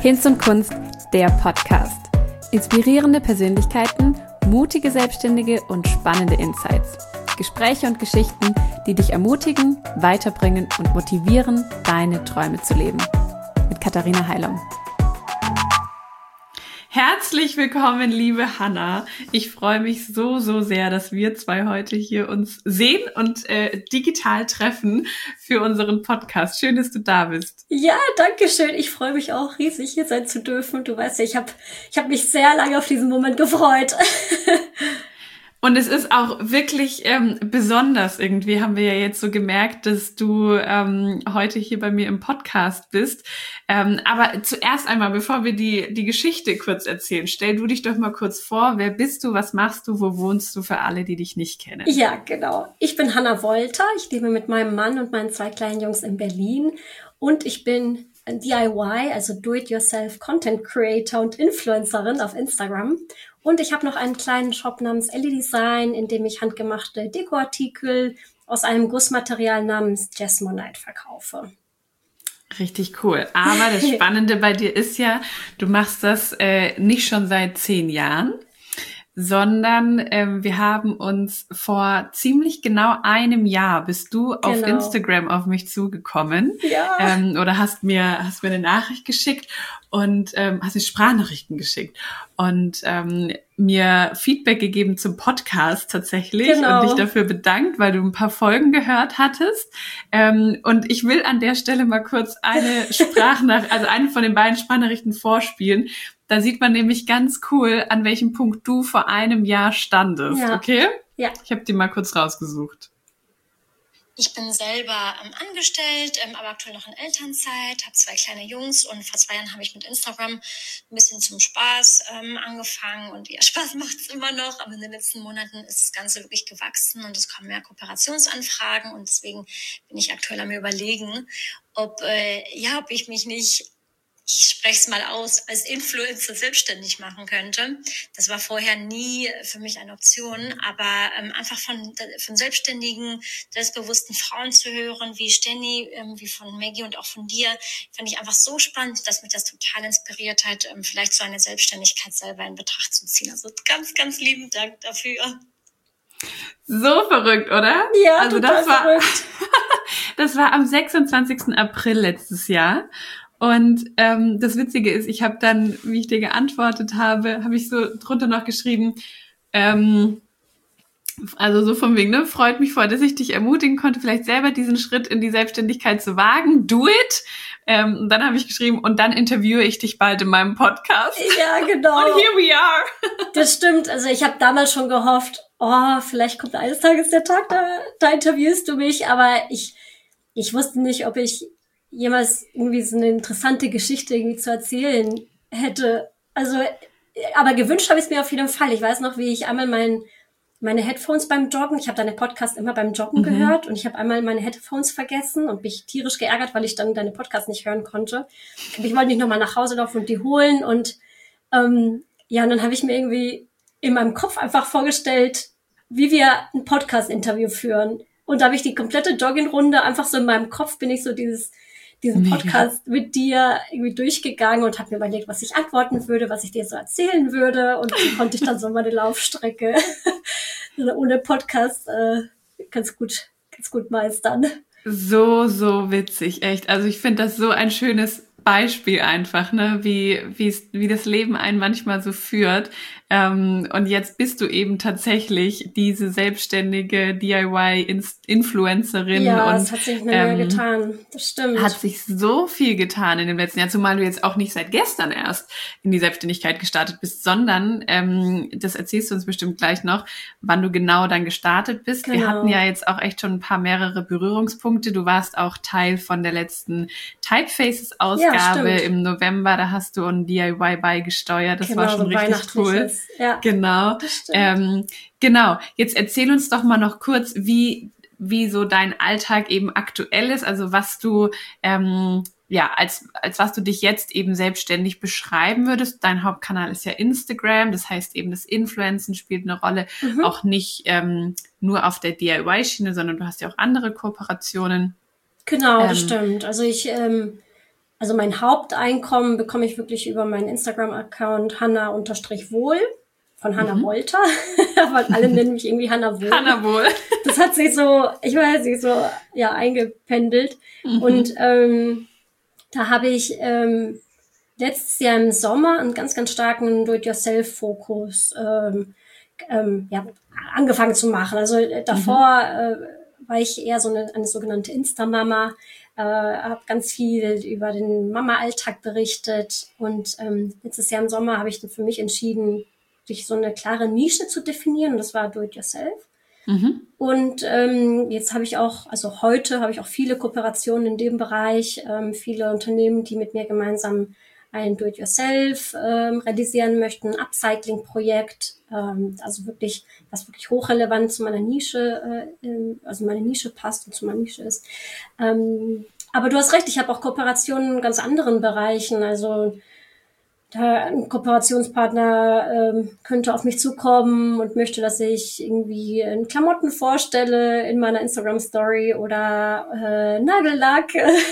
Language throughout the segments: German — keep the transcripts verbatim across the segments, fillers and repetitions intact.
Hinz und Kunst, der Podcast. Inspirierende Persönlichkeiten, mutige Selbstständige und spannende Insights. Gespräche und Geschichten, die dich ermutigen, weiterbringen und motivieren, deine Träume zu leben. Mit Katharina Heilung. Herzlich willkommen, liebe Hanna. Ich freue mich so, so sehr, dass wir zwei heute hier uns sehen und äh, digital treffen für unseren Podcast. Schön, dass du da bist. Ja, danke schön. Ich freue mich auch riesig, hier sein zu dürfen. Du weißt ja, ich habe ich hab mich sehr lange auf diesen Moment gefreut. Und es ist auch wirklich ähm, besonders irgendwie, haben wir ja jetzt so gemerkt, dass du ähm, heute hier bei mir im Podcast bist. Ähm, aber zuerst einmal, bevor wir die die Geschichte kurz erzählen, stell du dich doch mal kurz vor. Wer bist du, was machst du, wo wohnst du für alle, die dich nicht kennen? Ja, genau. Ich bin Hanna Wolter. Ich lebe mit meinem Mann und meinen zwei kleinen Jungs in Berlin. Und ich bin D I Y, also Do-it-yourself Content Creator und Influencerin auf Instagram. Und ich habe noch einen kleinen Shop namens Ellie Design, in dem ich handgemachte Dekoartikel aus einem Gussmaterial namens Jasmonite verkaufe. Richtig cool. Aber das Spannende bei dir ist ja, du machst das äh, nicht schon seit zehn Jahren, sondern ähm, wir haben uns vor ziemlich genau einem Jahr bist du genau. auf Instagram auf mich zugekommen, ja. ähm, oder hast mir hast mir eine Nachricht geschickt und ähm, hast mir Sprachnachrichten geschickt und ähm, mir Feedback gegeben zum Podcast tatsächlich genau. und dich dafür bedankt, weil du ein paar Folgen gehört hattest. Ähm, und ich will an der Stelle mal kurz eine Sprachnachricht, also eine von den beiden Sprachnachrichten vorspielen. Da sieht man nämlich ganz cool, an welchem Punkt du vor einem Jahr standest, ja. okay? Ja. Ich habe die mal kurz rausgesucht. Ich bin selber ähm, angestellt, ähm, aber aktuell noch in Elternzeit, habe zwei kleine Jungs und vor zwei Jahren habe ich mit Instagram ein bisschen zum Spaß ähm, angefangen und ja, Spaß macht es immer noch, aber in den letzten Monaten ist das Ganze wirklich gewachsen und es kommen mehr Kooperationsanfragen und deswegen bin ich aktuell am Überlegen, ob, äh, ja, ob ich mich nicht, ich spreche es mal aus, als Influencer selbstständig machen könnte. Das war vorher nie für mich eine Option, aber ähm, einfach von, von selbstständigen, selbstbewussten Frauen zu hören, wie Stenny, ähm, wie von Maggie und auch von dir, fand ich einfach so spannend, dass mich das total inspiriert hat, ähm, vielleicht so eine Selbstständigkeit selber in Betracht zu ziehen. Also ganz, ganz lieben Dank dafür. So verrückt, oder? Ja, also total das war, verrückt. Das war am sechsundzwanzigsten April letztes Jahr. Und ähm, das Witzige ist, ich habe dann, wie ich dir geantwortet habe, habe ich so drunter noch geschrieben, ähm, also so von wegen, ne, freut mich voll, dass ich dich ermutigen konnte, vielleicht selber diesen Schritt in die Selbstständigkeit zu wagen. Do it! Ähm, und dann habe ich geschrieben, und dann interviewe ich dich bald in meinem Podcast. Ja, genau. Und here we are. Das stimmt. Also ich habe damals schon gehofft, oh, vielleicht kommt eines Tages der Tag, da, da interviewst du mich. Aber ich, ich wusste nicht, ob ich jemals irgendwie so eine interessante Geschichte irgendwie zu erzählen hätte. Also, aber gewünscht habe ich es mir auf jeden Fall. Ich weiß noch, wie ich einmal mein, meine Headphones beim Joggen, ich habe deine Podcast immer beim Joggen mhm. gehört und ich habe einmal meine Headphones vergessen und mich tierisch geärgert, weil ich dann deine Podcast nicht hören konnte. Ich wollte nicht nochmal nach Hause laufen und die holen und ähm, ja, und dann habe ich mir irgendwie in meinem Kopf einfach vorgestellt, wie wir ein Podcast-Interview führen. Und da habe ich die komplette Jogging-Runde einfach so in meinem Kopf bin ich so dieses diesen Podcast Mega. mit dir irgendwie durchgegangen und habe mir überlegt, was ich antworten würde, was ich dir so erzählen würde und so konnte ich dann so meine Laufstrecke ohne Podcast äh, ganz gut, ganz gut meistern. So, so witzig, echt. Also ich finde das so ein schönes Beispiel einfach, ne, wie wie es wie das Leben einen manchmal so führt. Ähm, und jetzt bist du eben tatsächlich diese selbstständige D I Y-Influencerin. Ja, und es hat sich mehr ähm, getan. Das stimmt. Hat sich so viel getan in dem letzten Jahr, zumal du jetzt auch nicht seit gestern erst in die Selbstständigkeit gestartet bist, sondern, ähm, das erzählst du uns bestimmt gleich noch, wann du genau dann gestartet bist. Genau. Wir hatten ja jetzt auch echt schon ein paar mehrere Berührungspunkte. Du warst auch Teil von der letzten Typefaces-Ausgabe ja, im November. Da hast du ein D I Y beigesteuert. Das genau, war schon so richtig cool. Ja, genau. Ähm, genau. Jetzt erzähl uns doch mal noch kurz, wie wie so dein Alltag eben aktuell ist, also was du ähm, ja als als was du dich jetzt eben selbstständig beschreiben würdest. Dein Hauptkanal ist ja Instagram, das heißt eben das Influencen spielt eine Rolle, mhm. auch nicht ähm, nur auf der D I Y-Schiene, sondern du hast ja auch andere Kooperationen. Genau, ähm, das stimmt. Also ich ähm, also mein Haupteinkommen bekomme ich wirklich über meinen Instagram-Account Hanna-Wohl von Hanna mhm. Wolter. Aber alle nennen mich irgendwie Hanna Wohl. Hanna Wohl. Das hat sich so, ich weiß nicht, so ja eingependelt. Mhm. Und ähm, da habe ich ähm, letztes Jahr im Sommer einen ganz, ganz starken Do-it-yourself-Fokus ähm, ähm, ja, angefangen zu machen. Also äh, davor mhm. äh, war ich eher so eine, eine sogenannte Insta-Mama, äh, habe ganz viel über den Mama-Alltag berichtet und ähm, letztes Jahr im Sommer habe ich dann für mich entschieden, sich so eine klare Nische zu definieren und das war Do-it-yourself. Mhm. Und ähm, jetzt habe ich auch, also heute habe ich auch viele Kooperationen in dem Bereich, ähm, viele Unternehmen, die mit mir gemeinsam ein Do-it-yourself ähm, realisieren möchten, ein Upcycling-Projekt, ähm, also wirklich, was wirklich hochrelevant zu meiner Nische, äh, also meine Nische passt und zu meiner Nische ist. Ähm, aber du hast recht, ich habe auch Kooperationen in ganz anderen Bereichen, also da ein Kooperationspartner ähm, könnte auf mich zukommen und möchte, dass ich irgendwie in Klamotten vorstelle in meiner Instagram-Story oder äh, Nagellack.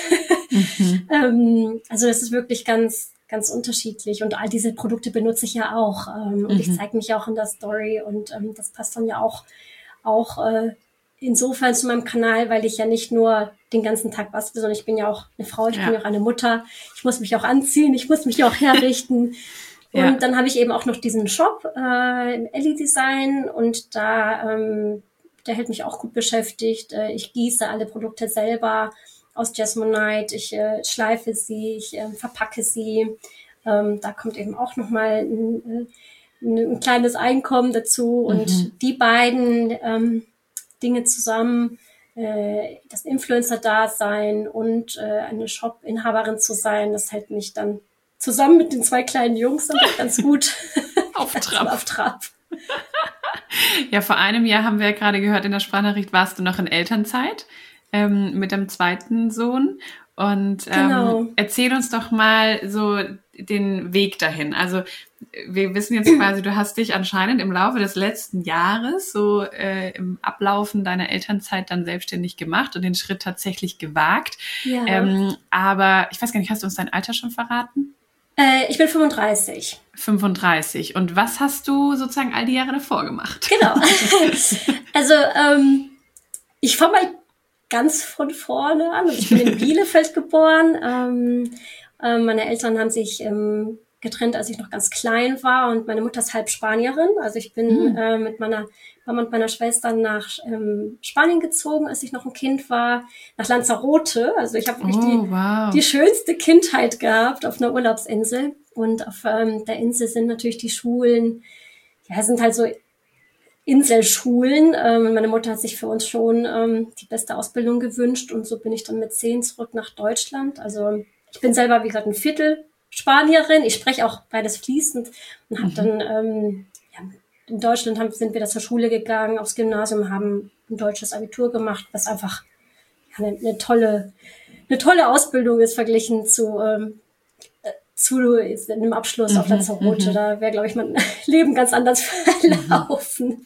Mhm. ähm, also das ist wirklich ganz ganz unterschiedlich und all diese Produkte benutze ich ja auch ähm, mhm. und ich zeige mich auch in der Story und ähm, das passt dann ja auch auch äh, insofern zu meinem Kanal, weil ich ja nicht nur den ganzen Tag bastel, sondern ich bin ja auch eine Frau, ich ja. bin ja auch eine Mutter, ich muss mich auch anziehen, ich muss mich auch herrichten. ja. Und dann habe ich eben auch noch diesen Shop äh, im Ellie Design und da ähm, der hält mich auch gut beschäftigt. Äh, ich gieße alle Produkte selber aus Jasmonite, ich äh, schleife sie, ich äh, verpacke sie. Ähm, da kommt eben auch nochmal ein, ein, ein kleines Einkommen dazu und mhm. die beiden ähm, Dinge zusammen, äh, das Influencer-Dasein und äh, eine Shop-Inhaberin zu sein, das hält mich dann zusammen mit den zwei kleinen Jungs dann ganz gut auf Trab. auf Trab. Ja, vor einem Jahr haben wir ja gerade gehört, in der Sprachnachricht warst du noch in Elternzeit ähm, mit dem zweiten Sohn. Und ähm, genau. erzähl uns doch mal so den Weg dahin. Also wir wissen jetzt quasi, du hast dich anscheinend im Laufe des letzten Jahres so äh, im Ablaufen deiner Elternzeit dann selbstständig gemacht und den Schritt tatsächlich gewagt. Ja. Ähm, aber ich weiß gar nicht, hast du uns dein Alter schon verraten? Äh, ich bin fünfunddreißig. fünfunddreißig. Und was hast du sozusagen all die Jahre davor gemacht? Genau. Also ähm, ich fange mal ganz von vorne an. Ich bin in Bielefeld geboren. Ähm, äh, meine Eltern haben sich ähm, getrennt, als ich noch ganz klein war und meine Mutter ist halb Spanierin. Also ich bin mhm. äh, mit meiner Mama und meiner Schwester nach ähm, Spanien gezogen, als ich noch ein Kind war, nach Lanzarote. Also ich habe wirklich oh, die, wow. die schönste Kindheit gehabt auf einer Urlaubsinsel. Und auf ähm, der Insel sind natürlich die Schulen, ja, sind halt so Inselschulen. Ähm, meine Mutter hat sich für uns schon ähm, die beste Ausbildung gewünscht und so bin ich dann mit zehn zurück nach Deutschland. Also ich bin selber, wie gesagt, ein Viertel Spanierin. Ich spreche auch beides fließend und habe mhm. dann ähm, ja, in Deutschland haben, sind wir da zur Schule gegangen, aufs Gymnasium, haben ein deutsches Abitur gemacht, was einfach ja, eine, eine tolle eine tolle Ausbildung ist verglichen zu ähm, zu einem Abschluss mhm, auf Lanzarote. Mhm. Da wäre, glaube ich, mein Leben ganz anders verlaufen. Mhm.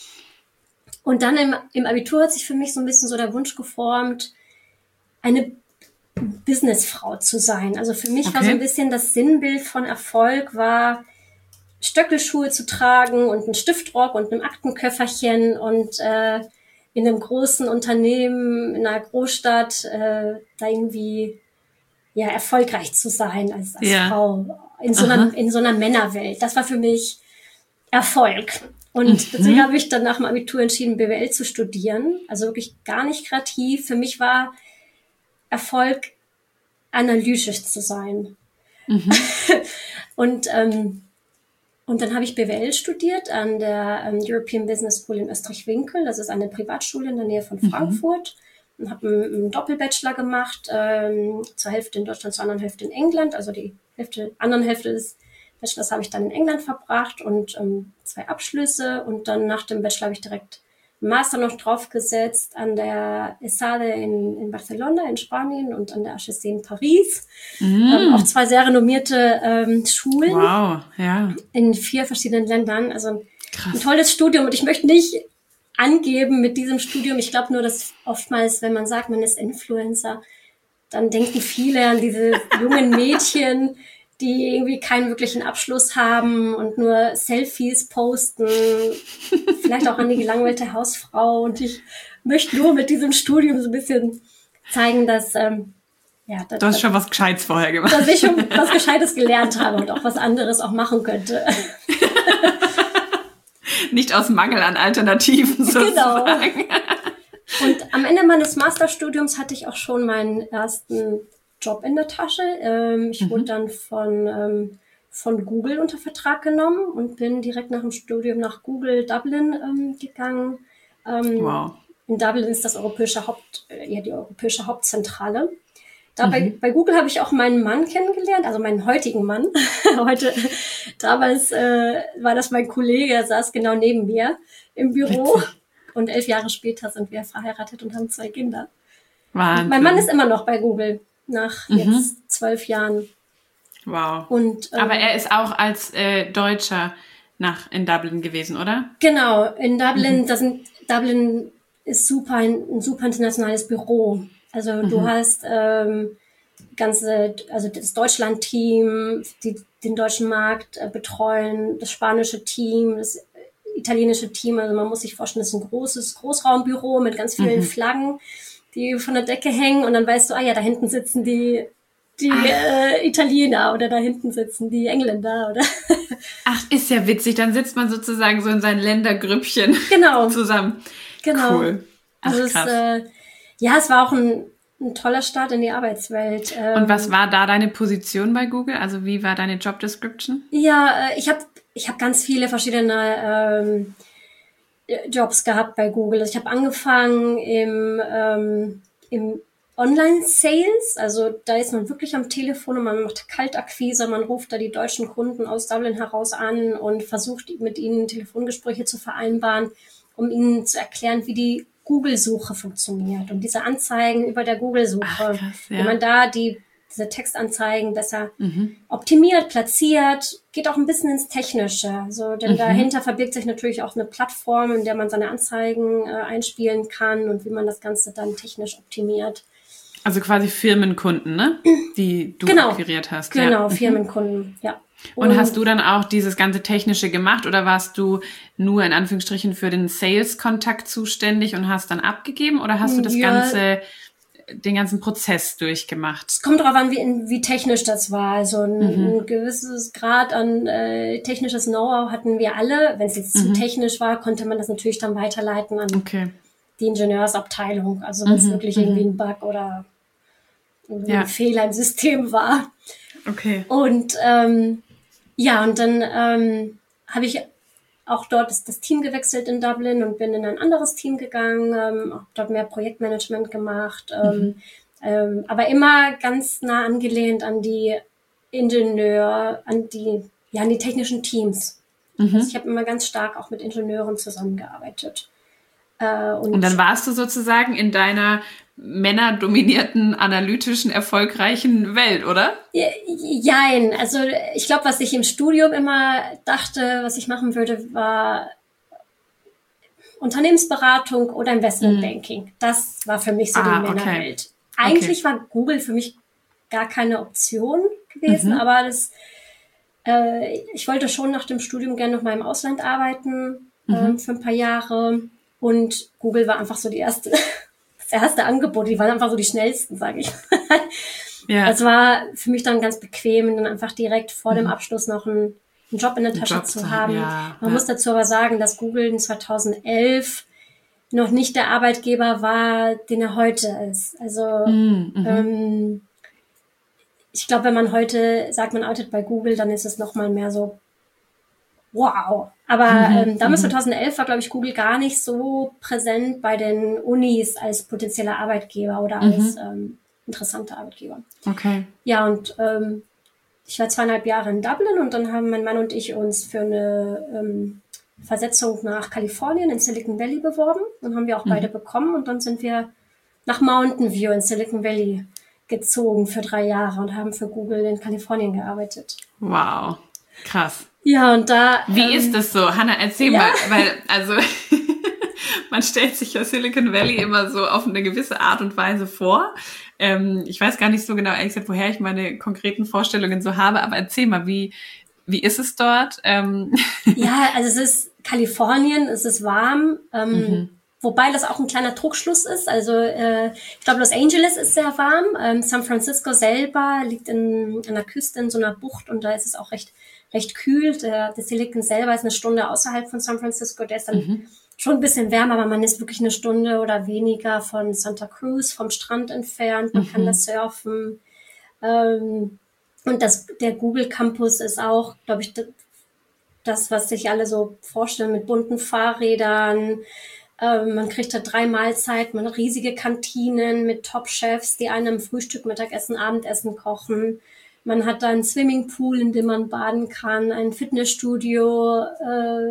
Und dann im, im Abitur hat sich für mich so ein bisschen so der Wunsch geformt, eine Businessfrau zu sein. Also für mich okay. war so ein bisschen das Sinnbild von Erfolg war, Stöckelschuhe zu tragen und einen Stiftrock und einem Aktenköfferchen und äh, in einem großen Unternehmen, in einer Großstadt, äh, da irgendwie ja, erfolgreich zu sein als, als ja. Frau in so, einer, in so einer Männerwelt. Das war für mich Erfolg. Und mhm. deswegen habe ich dann nach dem Abitur entschieden, B W L zu studieren. Also wirklich gar nicht kreativ. Für mich war Erfolg, analytisch zu sein. Mhm. und, ähm, und dann habe ich B W L studiert an der ähm, European Business School in Österreich-Winkel. Das ist eine Privatschule in der Nähe von Frankfurt. Mhm. Und habe einen, einen Doppelbachelor gemacht, ähm, zur Hälfte in Deutschland, zur anderen Hälfte in England. Also die Hälfte, anderen Hälfte des Bachelors habe ich dann in England verbracht und ähm, zwei Abschlüsse. Und dann nach dem Bachelor habe ich direkt einen Master noch draufgesetzt an der ESADE in, in Barcelona in Spanien und an der H E C in Paris. Mm. Ähm, auch zwei sehr renommierte ähm, Schulen. Wow, ja. In vier verschiedenen Ländern. Also Krass. Ein tolles Studium. Und ich möchte nicht angeben mit diesem Studium. Ich glaube nur, dass oftmals, wenn man sagt, man ist Influencer, dann denken viele an diese jungen Mädchen, die irgendwie keinen wirklichen Abschluss haben und nur Selfies posten, vielleicht auch an die gelangweilte Hausfrau. Und ich möchte nur mit diesem Studium so ein bisschen zeigen, dass ähm, ja, dass, du hast schon was Gescheites vorher gemacht. Dass ich schon was Gescheites gelernt habe und auch was anderes auch machen könnte. Nicht aus Mangel an Alternativen sozusagen. Genau. Und am Ende meines Masterstudiums hatte ich auch schon meinen ersten Job in der Tasche. Ähm, ich mhm. wurde dann von, ähm, von Google unter Vertrag genommen und bin direkt nach dem Studium nach Google Dublin ähm, gegangen. Ähm, wow. In Dublin ist das europäische Haupt, äh, ja, die europäische Hauptzentrale. Da mhm. bei, bei Google habe ich auch meinen Mann kennengelernt, also meinen heutigen Mann. Heute, damals äh, war das mein Kollege, der saß genau neben mir im Büro. Und elf Jahre später sind wir verheiratet und haben zwei Kinder. Wahnsinn. Mein Mann ist immer noch bei Google, nach mhm. jetzt zwölf Jahren. Wow. Und, ähm, aber er ist auch als äh, Deutscher nach in Dublin gewesen, oder? Genau, in Dublin, mhm. das sind, Dublin ist super, ein, ein super internationales Büro. Also mhm. du hast ähm, ganze, also das Deutschland-Team, die den deutschen Markt äh, betreuen, das spanische Team, das italienische Team. Also man muss sich vorstellen, das ist ein großes Großraumbüro mit ganz vielen mhm. Flaggen, die von der Decke hängen. Und dann weißt du, ah ja, da hinten sitzen die die äh, Italiener oder da hinten sitzen die Engländer, oder? Ach, ist ja witzig. Dann sitzt man sozusagen so in seinen Ländergrüppchen genau. zusammen. Genau. Cool. Ach, also krass. Es, äh, ja, es war auch ein, ein toller Start in die Arbeitswelt. Ähm, Und was war da deine Position bei Google? Also wie war deine Job Description? Ja, äh, ich habe ich hab ganz viele verschiedene ähm, Jobs gehabt bei Google. Also ich habe angefangen im, ähm, im Online-Sales, also da ist man wirklich am Telefon und man macht Kaltakquise, man ruft da die deutschen Kunden aus Dublin heraus an und versucht mit ihnen Telefongespräche zu vereinbaren, um ihnen zu erklären, wie die Google-Suche funktioniert und diese Anzeigen über der Google-Suche, Ach, krass, ja. wie man da die diese Textanzeigen besser mhm. optimiert, platziert, geht auch ein bisschen ins Technische. Also, denn mhm. dahinter verbirgt sich natürlich auch eine Plattform, in der man seine Anzeigen äh, einspielen kann und wie man das Ganze dann technisch optimiert. Also quasi Firmenkunden, ne? Die du genau. akquiriert hast. Genau, ja. Firmenkunden, ja. Und, und hast du dann auch dieses ganze Technische gemacht oder warst du nur in Anführungsstrichen für den Sales-Kontakt zuständig und hast dann abgegeben oder hast du das ja. ganze, den ganzen Prozess durchgemacht? Es kommt darauf an, wie, wie technisch das war. Also ein, Mhm. ein gewisses Grad an äh, technisches Know-how hatten wir alle. Wenn es jetzt zu Mhm. technisch war, konnte man das natürlich dann weiterleiten an Okay. die Ingenieursabteilung. Also wenn es Mhm. wirklich Mhm. irgendwie ein Bug oder irgendwie Ja. ein Fehler im System war. Okay. Und ähm, ja, und dann ähm, habe ich auch dort das, das Team gewechselt in Dublin und bin in ein anderes Team gegangen, ähm, habe dort mehr Projektmanagement gemacht, ähm, Mhm. ähm, aber immer ganz nah angelehnt an die Ingenieur, an die, ja, an die technischen Teams. Mhm. Also ich habe immer ganz stark auch mit Ingenieuren zusammengearbeitet. Äh, und, Und dann warst du sozusagen in deiner männerdominierten, analytischen, erfolgreichen Welt, oder? Jein, also ich glaube, was ich im Studium immer dachte, was ich machen würde, war Unternehmensberatung oder Investmentbanking. Mhm. Das war für mich so ah, die okay. Männerwelt. Eigentlich okay. war Google für mich gar keine Option gewesen, Mhm. aber das, äh, ich wollte schon nach dem Studium gerne noch mal im Ausland arbeiten, Mhm. äh, für ein paar Jahre. Und Google war einfach so die erste, das erste Angebot. Die waren einfach so die schnellsten, sage ich. Ja. Das war für mich dann ganz bequem, dann einfach direkt vor Mhm. dem Abschluss noch einen, einen Job in der Tasche Job zu zu haben. ja, Man ja. muss dazu aber sagen, dass Google in zweitausendelf noch nicht der Arbeitgeber war, den er heute ist. Also Mhm. Mhm. ähm, ich glaube, wenn man heute sagt, man arbeitet bei Google, dann ist es noch mal mehr so wow. Aber Mhm. ähm, damals Mhm. zweitausendelf war, glaube ich, Google gar nicht so präsent bei den Unis als potenzieller Arbeitgeber oder als Mhm. ähm, interessanter Arbeitgeber. Okay. Ja, und ähm, ich war zweieinhalb Jahre in Dublin und dann haben mein Mann und ich uns für eine ähm, Versetzung nach Kalifornien in Silicon Valley beworben und haben wir auch Mhm. beide bekommen und dann sind wir nach Mountain View in Silicon Valley gezogen für drei Jahre und haben für Google in Kalifornien gearbeitet. Wow. Krass. Ja, und da... Wie ähm, ist das so? Hanna, erzähl ja. mal, weil, also, man stellt sich ja Silicon Valley immer so auf eine gewisse Art und Weise vor. Ähm, ich weiß gar nicht so genau, ehrlich gesagt, woher ich meine konkreten Vorstellungen so habe, aber erzähl mal, wie, wie ist es dort? Ähm. Ja, also es ist Kalifornien, es ist warm, ähm, mhm. wobei das auch ein kleiner Trugschluss ist. Also äh, ich glaube, Los Angeles ist sehr warm. Ähm, San Francisco selber liegt in, an der Küste in so einer Bucht und da ist es auch recht recht kühl. Der, der Silicon selber ist eine Stunde außerhalb von San Francisco. Der ist dann mhm. schon ein bisschen wärmer, aber man ist wirklich eine Stunde oder weniger von Santa Cruz, vom Strand entfernt. Man mhm. kann da surfen. Ähm, und das, der Google Campus ist auch, glaube ich, das, was sich alle so vorstellen mit bunten Fahrrädern. Ähm, man kriegt da drei Mahlzeiten, man hat riesige Kantinen mit Top-Chefs, die einem Frühstück, Mittagessen, Abendessen kochen. Man hat da einen Swimmingpool, in dem man baden kann, ein Fitnessstudio, äh,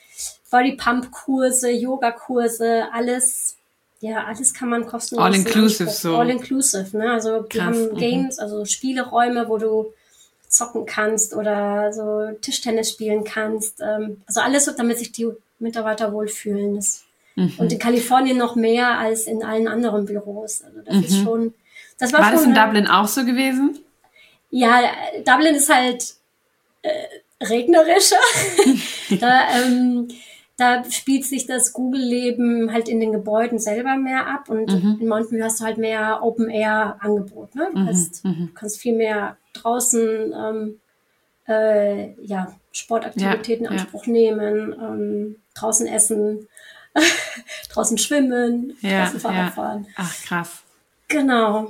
Body-Pump-Kurse, Yoga-Kurse, alles, ja, alles kann man kostenlos. All-inclusive so. All-inclusive, ne? Also die Krass, haben Games, mhm. also Spieleräume, wo du zocken kannst oder so Tischtennis spielen kannst. Ähm, also alles, damit sich die Mitarbeiter wohlfühlen. Das, mhm. Und in Kalifornien noch mehr als in allen anderen Büros. Also das mhm. ist schon. Das war war schon das in eine, Dublin auch so gewesen? Ja, Dublin ist halt äh, regnerischer. da, ähm, da spielt sich das Google-Leben halt in den Gebäuden selber mehr ab und mhm. in Mountain View hast du halt mehr Open-Air-Angebot. Ne? Du kannst, mhm. kannst viel mehr draußen ähm, äh, ja, Sportaktivitäten in ja, Anspruch ja. nehmen, ähm, draußen essen, draußen schwimmen, ja, draußen Fahrrad ja. fahren. Ach, krass. Genau.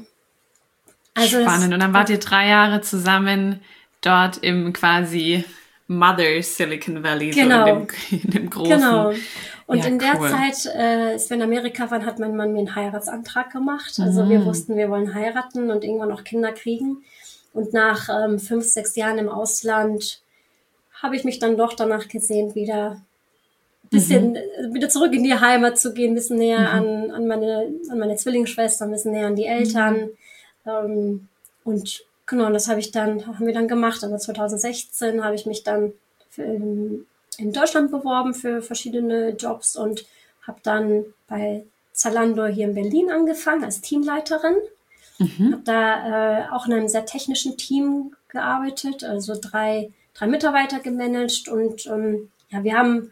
Also spannend. Und dann wart ihr drei Jahre zusammen dort im quasi Mother Silicon Valley, genau. so in dem, in dem großen. Genau. Und ja, in der cool. Zeit, äh, als wir in Amerika waren, hat mein Mann mir einen Heiratsantrag gemacht. Also mm. wir wussten, wir wollen heiraten und irgendwann noch Kinder kriegen. Und nach ähm, fünf, sechs Jahren im Ausland habe ich mich dann doch danach gesehnt, wieder ein bisschen mhm. wieder zurück in die Heimat zu gehen, ein bisschen näher mhm. an, an, meine, an meine Zwillingsschwester, ein bisschen näher an die Eltern. Mhm. Ähm, und genau, das habe ich dann, haben wir dann gemacht. Aber zwanzig sechzehn habe ich mich dann für, in, in Deutschland beworben für verschiedene Jobs und habe dann bei Zalando hier in Berlin angefangen als Teamleiterin. Mhm. Habe da äh, auch in einem sehr technischen Team gearbeitet, also drei, drei Mitarbeiter gemanagt und ähm, ja, wir haben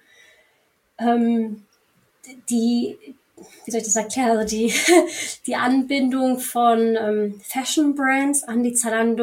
ähm, die, wie soll ich das erklären, also die, die Anbindung von ähm, Fashion Brands an die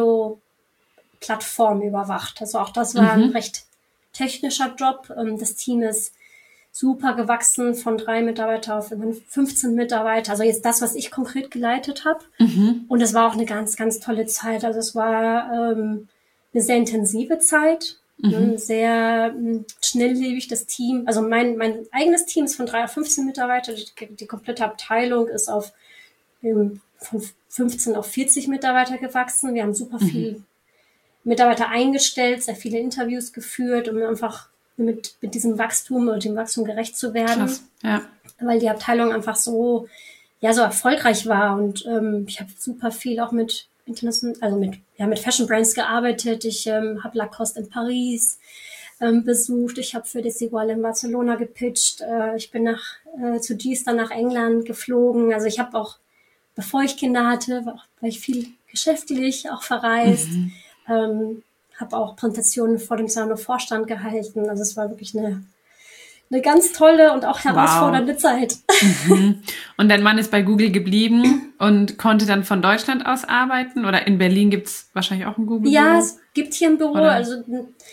Zalando-Plattform überwacht. Also auch das war mhm. ein recht technischer Job. Ähm, das Team ist super gewachsen von drei Mitarbeiter auf fünfzehn Mitarbeiter. Also jetzt das, was ich konkret geleitet habe. Mhm. Und es war auch eine ganz, ganz tolle Zeit. Also es war ähm, eine sehr intensive Zeit, mhm. sehr ähm, schnelllebig das Team. Also mein mein eigenes Team ist von drei auf fünfzehn Mitarbeiter. Die, die komplette Abteilung ist auf ähm, von fünfzehn auf vierzig Mitarbeiter gewachsen. Wir haben super mhm. viel Mitarbeiter eingestellt, sehr viele Interviews geführt, um einfach mit, mit diesem Wachstum oder dem Wachstum gerecht zu werden. Krass, ja. Weil die Abteilung einfach so, ja, so erfolgreich war und ähm, ich habe super viel auch mit international, also mit, ja, mit Fashion Brands gearbeitet. Ich ähm, habe Lacoste in Paris ähm, besucht. Ich habe für Desigual in Barcelona gepitcht. Äh, ich bin nach, äh, zu G-Star nach England geflogen. Also ich habe auch, bevor ich Kinder hatte, war, war ich viel geschäftlich auch verreist. Mhm. Ähm, habe auch Präsentationen vor dem Zalando-Vorstand gehalten. Also es war wirklich eine, eine ganz tolle und auch herausfordernde wow. Zeit. Mhm. Und dein Mann ist bei Google geblieben und konnte dann von Deutschland aus arbeiten? Oder in Berlin gibt es wahrscheinlich auch ein Google-Büro? Ja, es gibt hier ein Büro. Oder? Also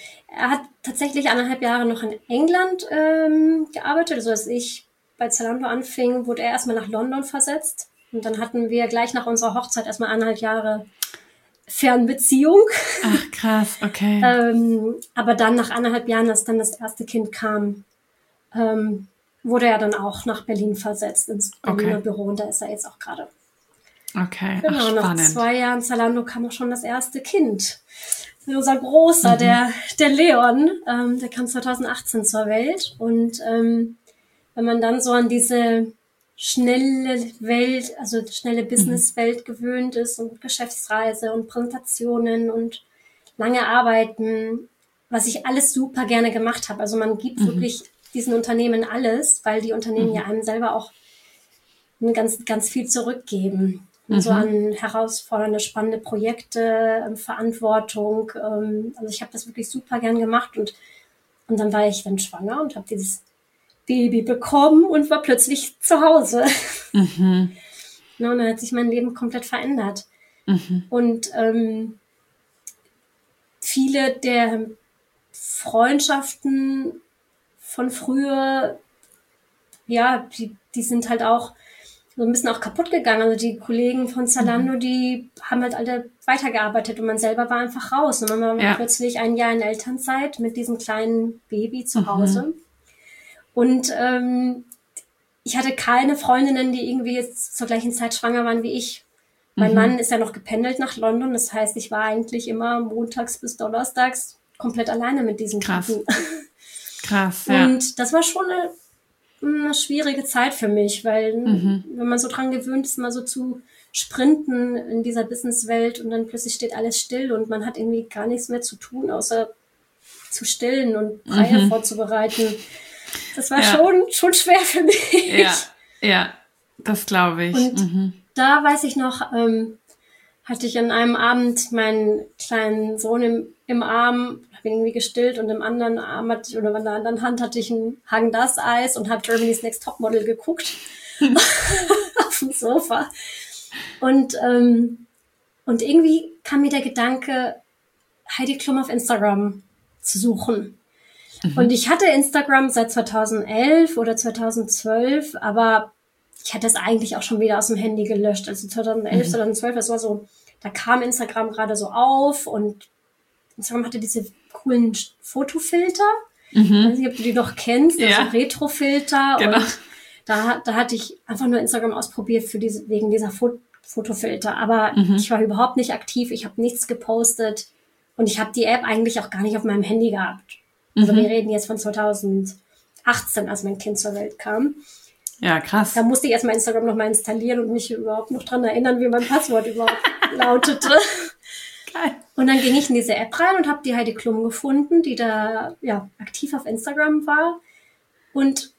er hat tatsächlich eineinhalb Jahre noch in England ähm, gearbeitet. Also als ich bei Zalando anfing, wurde er erstmal nach London versetzt. Und dann hatten wir gleich nach unserer Hochzeit erstmal eineinhalb Jahre Fernbeziehung. Ach, krass, okay. ähm, aber dann nach anderthalb Jahren, als dann das erste Kind kam, ähm, wurde er dann auch nach Berlin versetzt, ins Berliner okay. Büro. Und da ist er jetzt auch gerade. Okay, genau, ach, spannend. Nach zwei Jahren Zalando kam auch schon das erste Kind. Unser Großer, mhm. der, der Leon, ähm, der kam zwanzig achtzehn zur Welt. Und ähm, wenn man dann so an diese schnelle Welt, also schnelle Businesswelt gewöhnt ist und Geschäftsreise und Präsentationen und lange Arbeiten, was ich alles super gerne gemacht habe. Also man gibt mhm. wirklich diesen Unternehmen alles, weil die Unternehmen mhm. ja einem selber auch ganz, ganz viel zurückgeben. und so an herausfordernde, spannende Projekte, ähm, Verantwortung. Ähm, also ich habe das wirklich super gern gemacht und, und dann war ich dann schwanger und habe dieses Baby bekommen und war plötzlich zu Hause. Mhm. Ja, und dann hat sich mein Leben komplett verändert. Mhm. Und ähm, viele der Freundschaften von früher, ja, die, die sind halt auch so ein bisschen auch kaputt gegangen. Also die Kollegen von Zalando, mhm. die haben halt alle weitergearbeitet und man selber war einfach raus. Und man war Ja. plötzlich ein Jahr in Elternzeit mit diesem kleinen Baby zu Mhm. Hause. Und ähm, ich hatte keine Freundinnen, die irgendwie jetzt zur gleichen Zeit schwanger waren wie ich. Mein mhm. Mann ist ja noch gependelt nach London. Das heißt, ich war eigentlich immer montags bis donnerstags komplett alleine mit diesem Krass. Kind. Krass, ja. Und das war schon eine, eine schwierige Zeit für mich, weil mhm. wenn man so dran gewöhnt ist, mal so zu sprinten in dieser Businesswelt und dann plötzlich steht alles still und man hat irgendwie gar nichts mehr zu tun, außer zu stillen und Breie mhm. vorzubereiten. Das war ja. schon, schon schwer für mich. Ja, ja, das glaube ich. Und mhm. da weiß ich noch, ähm, hatte ich an einem Abend meinen kleinen Sohn im, im Arm, habe ihn irgendwie gestillt und im anderen Arm hatte ich, oder in der anderen Hand hatte ich ein Häagen-Dazs-Eis und habe Germany's Next Topmodel geguckt auf dem Sofa. Und, ähm, und irgendwie kam mir der Gedanke, Heidi Klum auf Instagram zu suchen. Mhm. Und ich hatte Instagram seit zweitausendelf oder zweitausendzwölf, aber ich hatte es eigentlich auch schon wieder aus dem Handy gelöscht. Also zweitausendelf, mhm. zweitausendzwölf, das war so, da kam Instagram gerade so auf und Instagram hatte diese coolen Fotofilter. Mhm. Ich weiß nicht, ob du die noch kennst, ja. also Retrofilter. Genau. Und da, da hatte ich einfach nur Instagram ausprobiert für diese, wegen dieser Fo- Fotofilter. Aber mhm. ich war überhaupt nicht aktiv, ich habe nichts gepostet und ich habe die App eigentlich auch gar nicht auf meinem Handy gehabt. Also mhm. wir reden jetzt von zweitausendachtzehn, als mein Kind zur Welt kam. Ja, krass. Da musste ich erstmal Instagram nochmal installieren und mich überhaupt noch dran erinnern, wie mein Passwort überhaupt lautete. Geil. Und dann ging ich in diese App rein und habe die Heidi Klum gefunden, die da ja aktiv auf Instagram war. Und,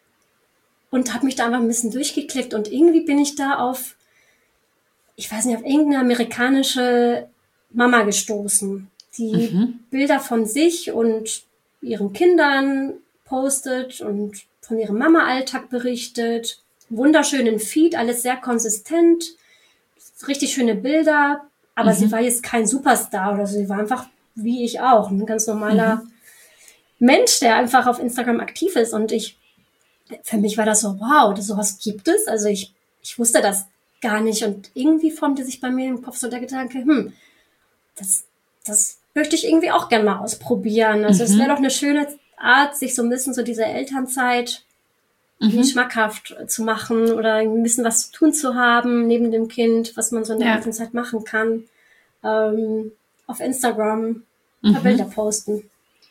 und habe mich da einfach ein bisschen durchgeklickt. Und irgendwie bin ich da auf, ich weiß nicht, auf irgendeine amerikanische Mama gestoßen, die mhm. Bilder von sich und ihren Kindern postet und von ihrem Mama-Alltag berichtet. Wunderschönen Feed, alles sehr konsistent, richtig schöne Bilder, aber mhm. sie war jetzt kein Superstar oder so, sie war einfach wie ich auch, ein ganz normaler mhm. Mensch, der einfach auf Instagram aktiv ist und ich, für mich war das so, wow, das, sowas gibt es, also ich, ich wusste das gar nicht und irgendwie formte sich bei mir im Kopf so der Gedanke, hm, das, das möchte ich irgendwie auch gerne mal ausprobieren, also mhm. es wäre doch eine schöne Art, sich so ein bisschen so diese Elternzeit mhm. schmackhaft zu machen oder ein bisschen was zu tun zu haben neben dem Kind, was man so in der ja. Elternzeit machen kann. Ähm, auf Instagram ein paar mhm. Bilder posten.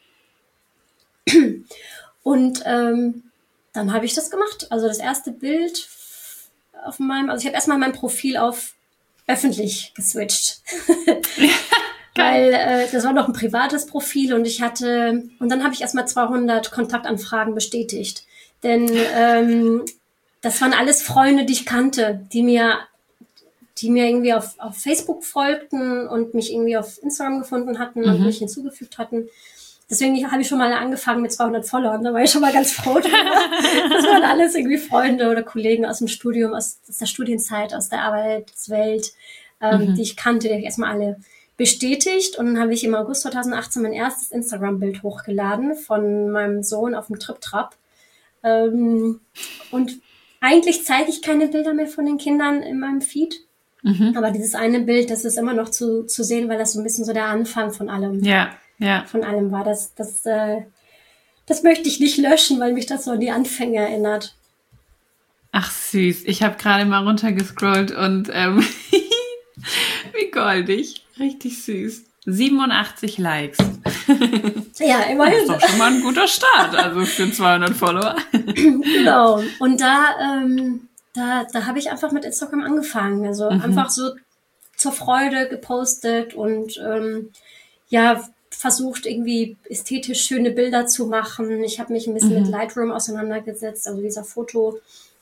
Und ähm, dann habe ich das gemacht. Also das erste Bild auf meinem, also ich habe erstmal mein Profil auf öffentlich geswitcht. Weil äh, das war noch ein privates Profil und ich hatte, und dann habe ich erstmal zweihundert Kontaktanfragen bestätigt. Denn ähm, das waren alles Freunde, die ich kannte, die mir, die mir irgendwie auf, auf Facebook folgten und mich irgendwie auf Instagram gefunden hatten mhm. und mich hinzugefügt hatten. Deswegen habe ich schon mal angefangen mit zweihundert Followern, da war ich schon mal ganz froh drüber. Das waren alles irgendwie Freunde oder Kollegen aus dem Studium, aus, aus der Studienzeit, aus der Arbeitswelt, ähm, mhm. die ich kannte, die habe ich erstmal alle bestätigt. Und dann habe ich im August zweitausendachtzehn mein erstes Instagram-Bild hochgeladen von meinem Sohn auf dem Trip-Trap. Ähm, und eigentlich zeige ich keine Bilder mehr von den Kindern in meinem Feed. Mhm. Aber dieses eine Bild, das ist immer noch zu, zu sehen, weil das so ein bisschen so der Anfang von allem, ja, ja. von allem war. Das, das, äh, das möchte ich nicht löschen, weil mich das so an die Anfänge erinnert. Ach süß, ich habe gerade mal runtergescrollt und ähm, wie goldig, richtig süß. siebenundachtzig Likes. Ja, immerhin. Das ist doch schon mal ein guter Start, also für zweihundert Follower. Genau. Und da, ähm, da, da habe ich einfach mit Instagram angefangen. Also mhm. einfach so zur Freude gepostet und ähm, ja, versucht irgendwie ästhetisch schöne Bilder zu machen. Ich habe mich ein bisschen mhm. mit Lightroom auseinandergesetzt, also dieser Foto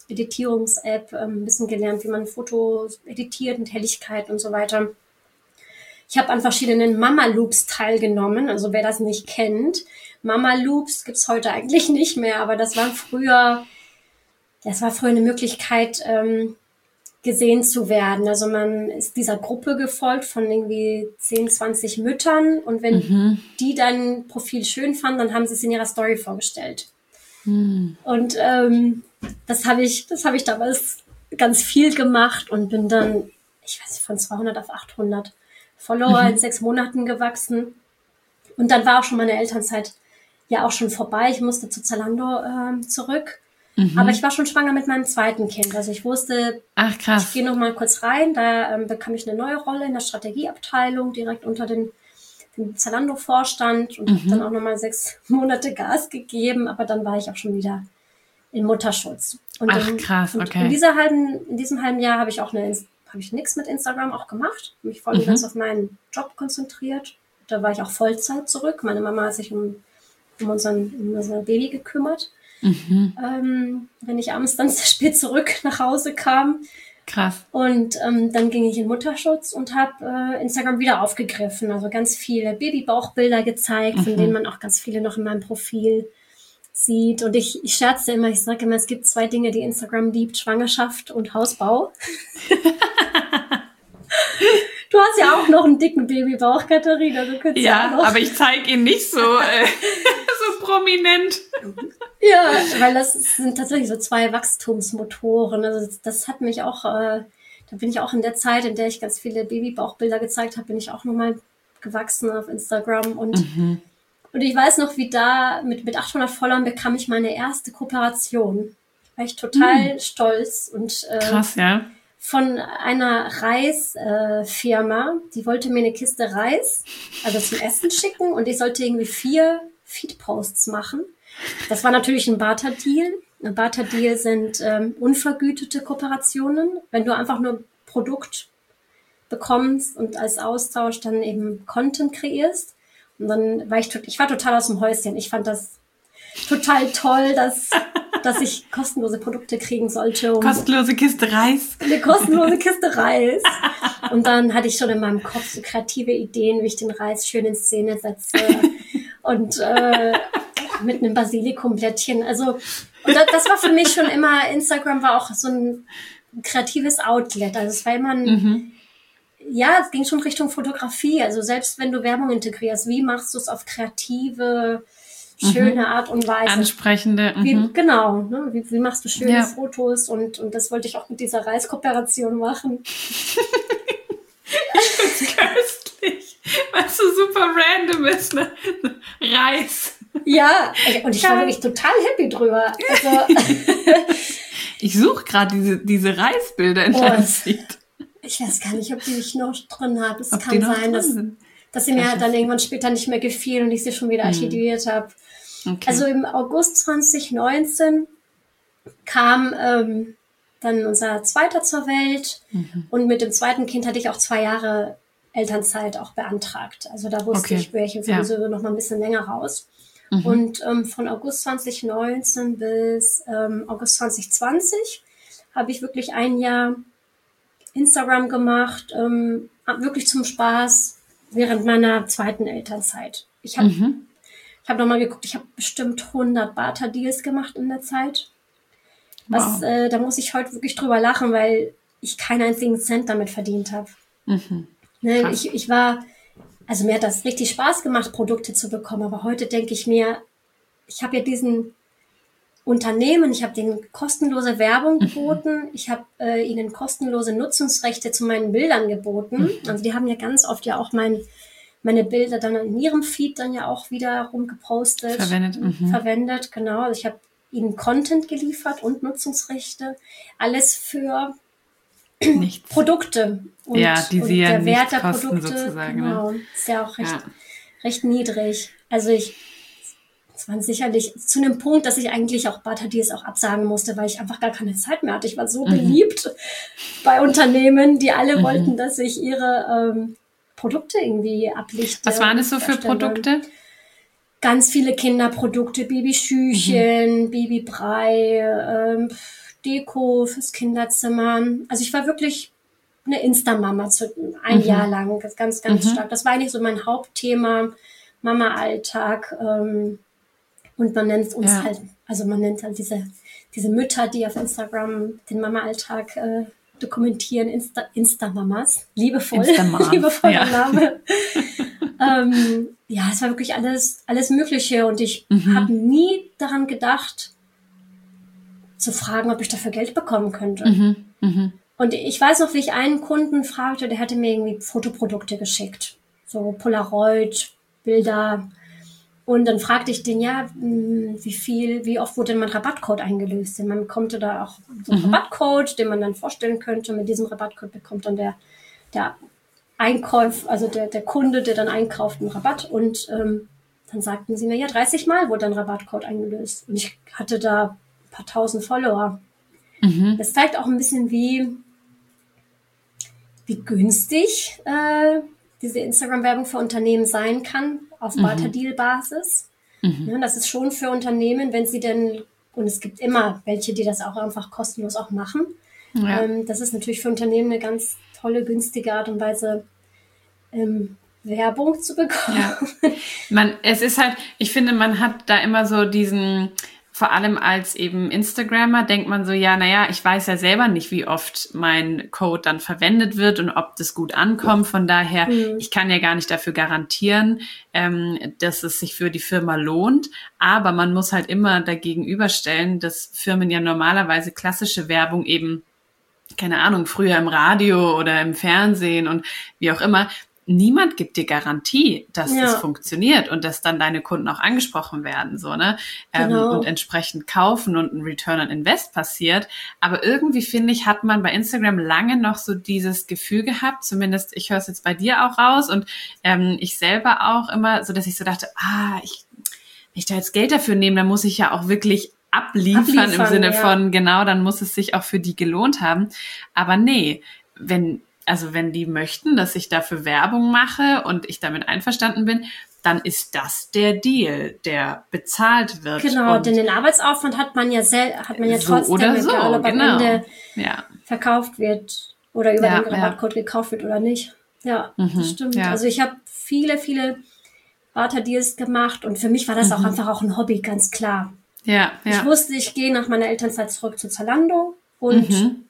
Editierungs-App, ähm, ein bisschen gelernt, wie man Fotos editiert mit Helligkeit und so weiter. Ich habe an verschiedenen Mama-Loops teilgenommen, also wer das nicht kennt. Mama-Loops gibt's heute eigentlich nicht mehr, aber das war früher, das war früher eine Möglichkeit, ähm, gesehen zu werden. Also man ist dieser Gruppe gefolgt von irgendwie zehn, zwanzig Müttern und wenn mhm. die dein Profil schön fanden, dann haben sie es in ihrer Story vorgestellt. Mhm. Und ähm, das habe ich, das habe ich damals ganz viel gemacht und bin dann, ich weiß nicht, von zweihundert auf achthundert Follower mhm. in sechs Monaten gewachsen. Und dann war auch schon meine Elternzeit ja auch schon vorbei. Ich musste zu Zalando ähm, zurück. Mhm. Aber ich war schon schwanger mit meinem zweiten Kind. Also ich wusste, Ach, krass. ich gehe noch mal kurz rein. Da ähm, bekam ich eine neue Rolle in der Strategieabteilung, direkt unter den, den Zalando-Vorstand und mhm. habe dann auch noch mal sechs Monate Gas gegeben. Aber dann war ich auch schon wieder in Mutterschutz. Und Ach, in, krass, und okay. In, dieser halben, in diesem halben Jahr habe ich auch eine, habe ich nichts mit Instagram auch gemacht. Mich voll mhm. ganz auf meinen Job konzentriert. Da war ich auch Vollzeit zurück. Meine Mama hat sich um, um, unseren, um unser Baby gekümmert. Mhm. Ähm, wenn ich abends dann spät zurück nach Hause kam. Krass. Und ähm, dann ging ich in Mutterschutz und habe äh, Instagram wieder aufgegriffen. Also ganz viele Babybauchbilder gezeigt, mhm. von denen man auch ganz viele noch in meinem Profil sieht. Und ich, ich scherze immer, ich sage immer, es gibt zwei Dinge, die Instagram liebt, Schwangerschaft und Hausbau. Du hast ja auch noch einen dicken Babybauch, Katharina. Du könntest ja, ja auch noch. Aber ich zeige ihn nicht so, äh, so prominent. Ja, weil das sind tatsächlich so zwei Wachstumsmotoren. Also das, das hat mich auch, äh, da bin ich auch in der Zeit, in der ich ganz viele Babybauchbilder gezeigt habe, bin ich auch nochmal gewachsen auf Instagram. Und, mhm. und ich weiß noch, wie da mit, mit achthundert Followern bekam ich meine erste Kooperation. Da war ich total mhm. stolz. Und, äh, krass, ja. Von einer Reisfirma, äh, die wollte mir eine Kiste Reis, also zum Essen schicken und ich sollte irgendwie vier Feed-Posts machen. Das war natürlich ein Barter-Deal. Ein Barter-Deal sind ähm, unvergütete Kooperationen. Wenn du einfach nur Produkt bekommst und als Austausch dann eben Content kreierst. Und dann war ich, ich war total aus dem Häuschen. Ich fand das total toll, dass, dass ich kostenlose Produkte kriegen sollte. Um kostenlose Kiste Reis. Eine kostenlose Kiste Reis. Und dann hatte ich schon in meinem Kopf so kreative Ideen, wie ich den Reis schön in Szene setze. Und äh, mit einem Basilikumblättchen. Also, und das, das war für mich schon immer, Instagram war auch so ein kreatives Outlet. Also es war immer ein, mhm. ja, es ging schon Richtung Fotografie. Also selbst wenn du Werbung integrierst, wie machst du es auf kreative, schöne mhm. Art und Weise? Ansprechende. Mhm. Wie, genau, ne? wie, wie machst du schöne ja. Fotos? Und, und das wollte ich auch mit dieser Reiskooperation machen. Ich find's köstlich, weil so super random ist, ne? Reis. Ja, und ich war wirklich total happy drüber. Also ich suche gerade diese, diese Reisbilder in deinem Feed. Ich weiß gar nicht, ob die ich noch drin habe. Es ob kann sein, dass, dass sie mir dann irgendwann später nicht mehr gefiel und ich sie schon wieder hm. archiviert habe. Okay. Also im August zwanzig neunzehn kam ähm, dann unser Zweiter zur Welt mhm. und mit dem zweiten Kind hatte ich auch zwei Jahre Elternzeit auch beantragt. Also da wusste okay. ich, wäre ich sowieso ja. noch mal ein bisschen länger raus. Mhm. Und ähm, von August zwanzig neunzehn bis ähm, August zwanzig zwanzig habe ich wirklich ein Jahr Instagram gemacht, ähm, wirklich zum Spaß während meiner zweiten Elternzeit. Ich habe mhm. ich habe nochmal geguckt, ich habe bestimmt hundert Barter-Deals gemacht in der Zeit. Was, wow. äh, da muss ich heute wirklich drüber lachen, weil ich keinen einzigen Cent damit verdient habe. Mhm. Ne, ich, ich war... Also mir hat das richtig Spaß gemacht, Produkte zu bekommen. Aber heute denke ich mir, ich habe ja diesen Unternehmen, ich habe denen kostenlose Werbung geboten. Mhm. Ich habe äh, ihnen kostenlose Nutzungsrechte zu meinen Bildern geboten. Mhm. Also die haben ja ganz oft ja auch mein, meine Bilder dann in ihrem Feed dann ja auch wieder rumgepostet. Verwendet. Mhm. Verwendet, genau. Also ich habe ihnen Content geliefert und Nutzungsrechte. Alles für Nichts. Produkte. Und, ja, die sie ja der nicht Wert der kosten Produkte, sozusagen. Genau, Ne? ist ja auch recht, ja. recht niedrig. Also ich, es war sicherlich zu einem Punkt, dass ich eigentlich auch Barter-Deals auch absagen musste, weil ich einfach gar keine Zeit mehr hatte. Ich war so mhm. beliebt bei Unternehmen, die alle mhm. wollten, dass ich ihre ähm, Produkte irgendwie ablichte. Was waren das so für Produkte? Ganz viele Kinderprodukte, Babyschüchen, mhm. Babybrei, ähm, Deko fürs Kinderzimmer. Also ich war wirklich eine Insta-Mama zu, ein mhm. Jahr lang, ganz, ganz mhm. stark. Das war eigentlich so mein Hauptthema, Mama-Alltag. Ähm, und man nennt uns ja. halt, also man nennt halt diese, diese Mütter, die auf Instagram den Mama-Alltag äh, dokumentieren, Insta, Insta-Mamas, liebevoll, liebevoller ja. Name. ähm, ja, es war wirklich alles, alles Mögliche und ich mhm. habe nie daran gedacht, zu fragen, ob ich dafür Geld bekommen könnte. Mhm. Mhm. Und ich weiß noch, wie ich einen Kunden fragte, der hatte mir irgendwie Fotoprodukte geschickt, so Polaroid-Bilder. Und dann fragte ich den, ja, wie viel, wie oft wurde denn mein Rabattcode eingelöst? Denn man bekommt da auch so einen mhm. Rabattcode, den man dann vorstellen könnte. Mit diesem Rabattcode bekommt dann der, der Einkauf, also der, der Kunde, der dann einkauft, einen Rabatt. Und ähm, dann sagten sie mir, ja, dreißig Mal wurde ein Rabattcode eingelöst. Und ich hatte da ein paar tausend Follower. Mhm. Das zeigt auch ein bisschen, wie, wie günstig äh, diese Instagram-Werbung für Unternehmen sein kann, auf mhm. Barter-Deal-Basis. Mhm. Ja, das ist schon für Unternehmen, wenn sie denn, und es gibt immer welche, die das auch einfach kostenlos auch machen. Ja. Ähm, das ist natürlich für Unternehmen eine ganz tolle, günstige Art und Weise, ähm, Werbung zu bekommen. Ja. Man, es ist halt, ich finde, man hat da immer so diesen, vor allem als eben Instagrammer denkt man so, ja, naja, ich weiß ja selber nicht, wie oft mein Code dann verwendet wird und ob das gut ankommt. Von daher, mhm. ich kann ja gar nicht dafür garantieren, ähm, dass es sich für die Firma lohnt. Aber man muss halt immer dagegenüberstellen, dass Firmen ja normalerweise klassische Werbung eben, keine Ahnung, früher im Radio oder im Fernsehen und wie auch immer, niemand gibt dir Garantie, dass ja. das funktioniert und dass dann deine Kunden auch angesprochen werden, so, ne? Genau. Ähm, und entsprechend kaufen und ein Return on Invest passiert. Aber irgendwie, finde ich, hat man bei Instagram lange noch so dieses Gefühl gehabt, zumindest ich höre es jetzt bei dir auch raus und ähm, ich selber auch immer, so dass ich so dachte, ah, ich, wenn ich da jetzt Geld dafür nehme, dann muss ich ja auch wirklich abliefern, abliefern im Sinne ja. von, genau, dann muss es sich auch für die gelohnt haben. Aber nee, wenn Also wenn die möchten, dass ich dafür Werbung mache und ich damit einverstanden bin, dann ist das der Deal, der bezahlt wird. Genau, und denn den Arbeitsaufwand hat man ja sel- hat man ja trotzdem, so oder so, egal ob genau. am Ende ja. verkauft wird oder über ja, den Rabattcode ja. gekauft wird oder nicht. Ja, mhm, das stimmt. Ja. Also ich habe viele, viele Barter-Deals gemacht und für mich war das mhm. auch einfach auch ein Hobby, ganz klar. Ja, ja. Ich wusste, ich gehe nach meiner Elternzeit zurück zu Zalando und, mhm.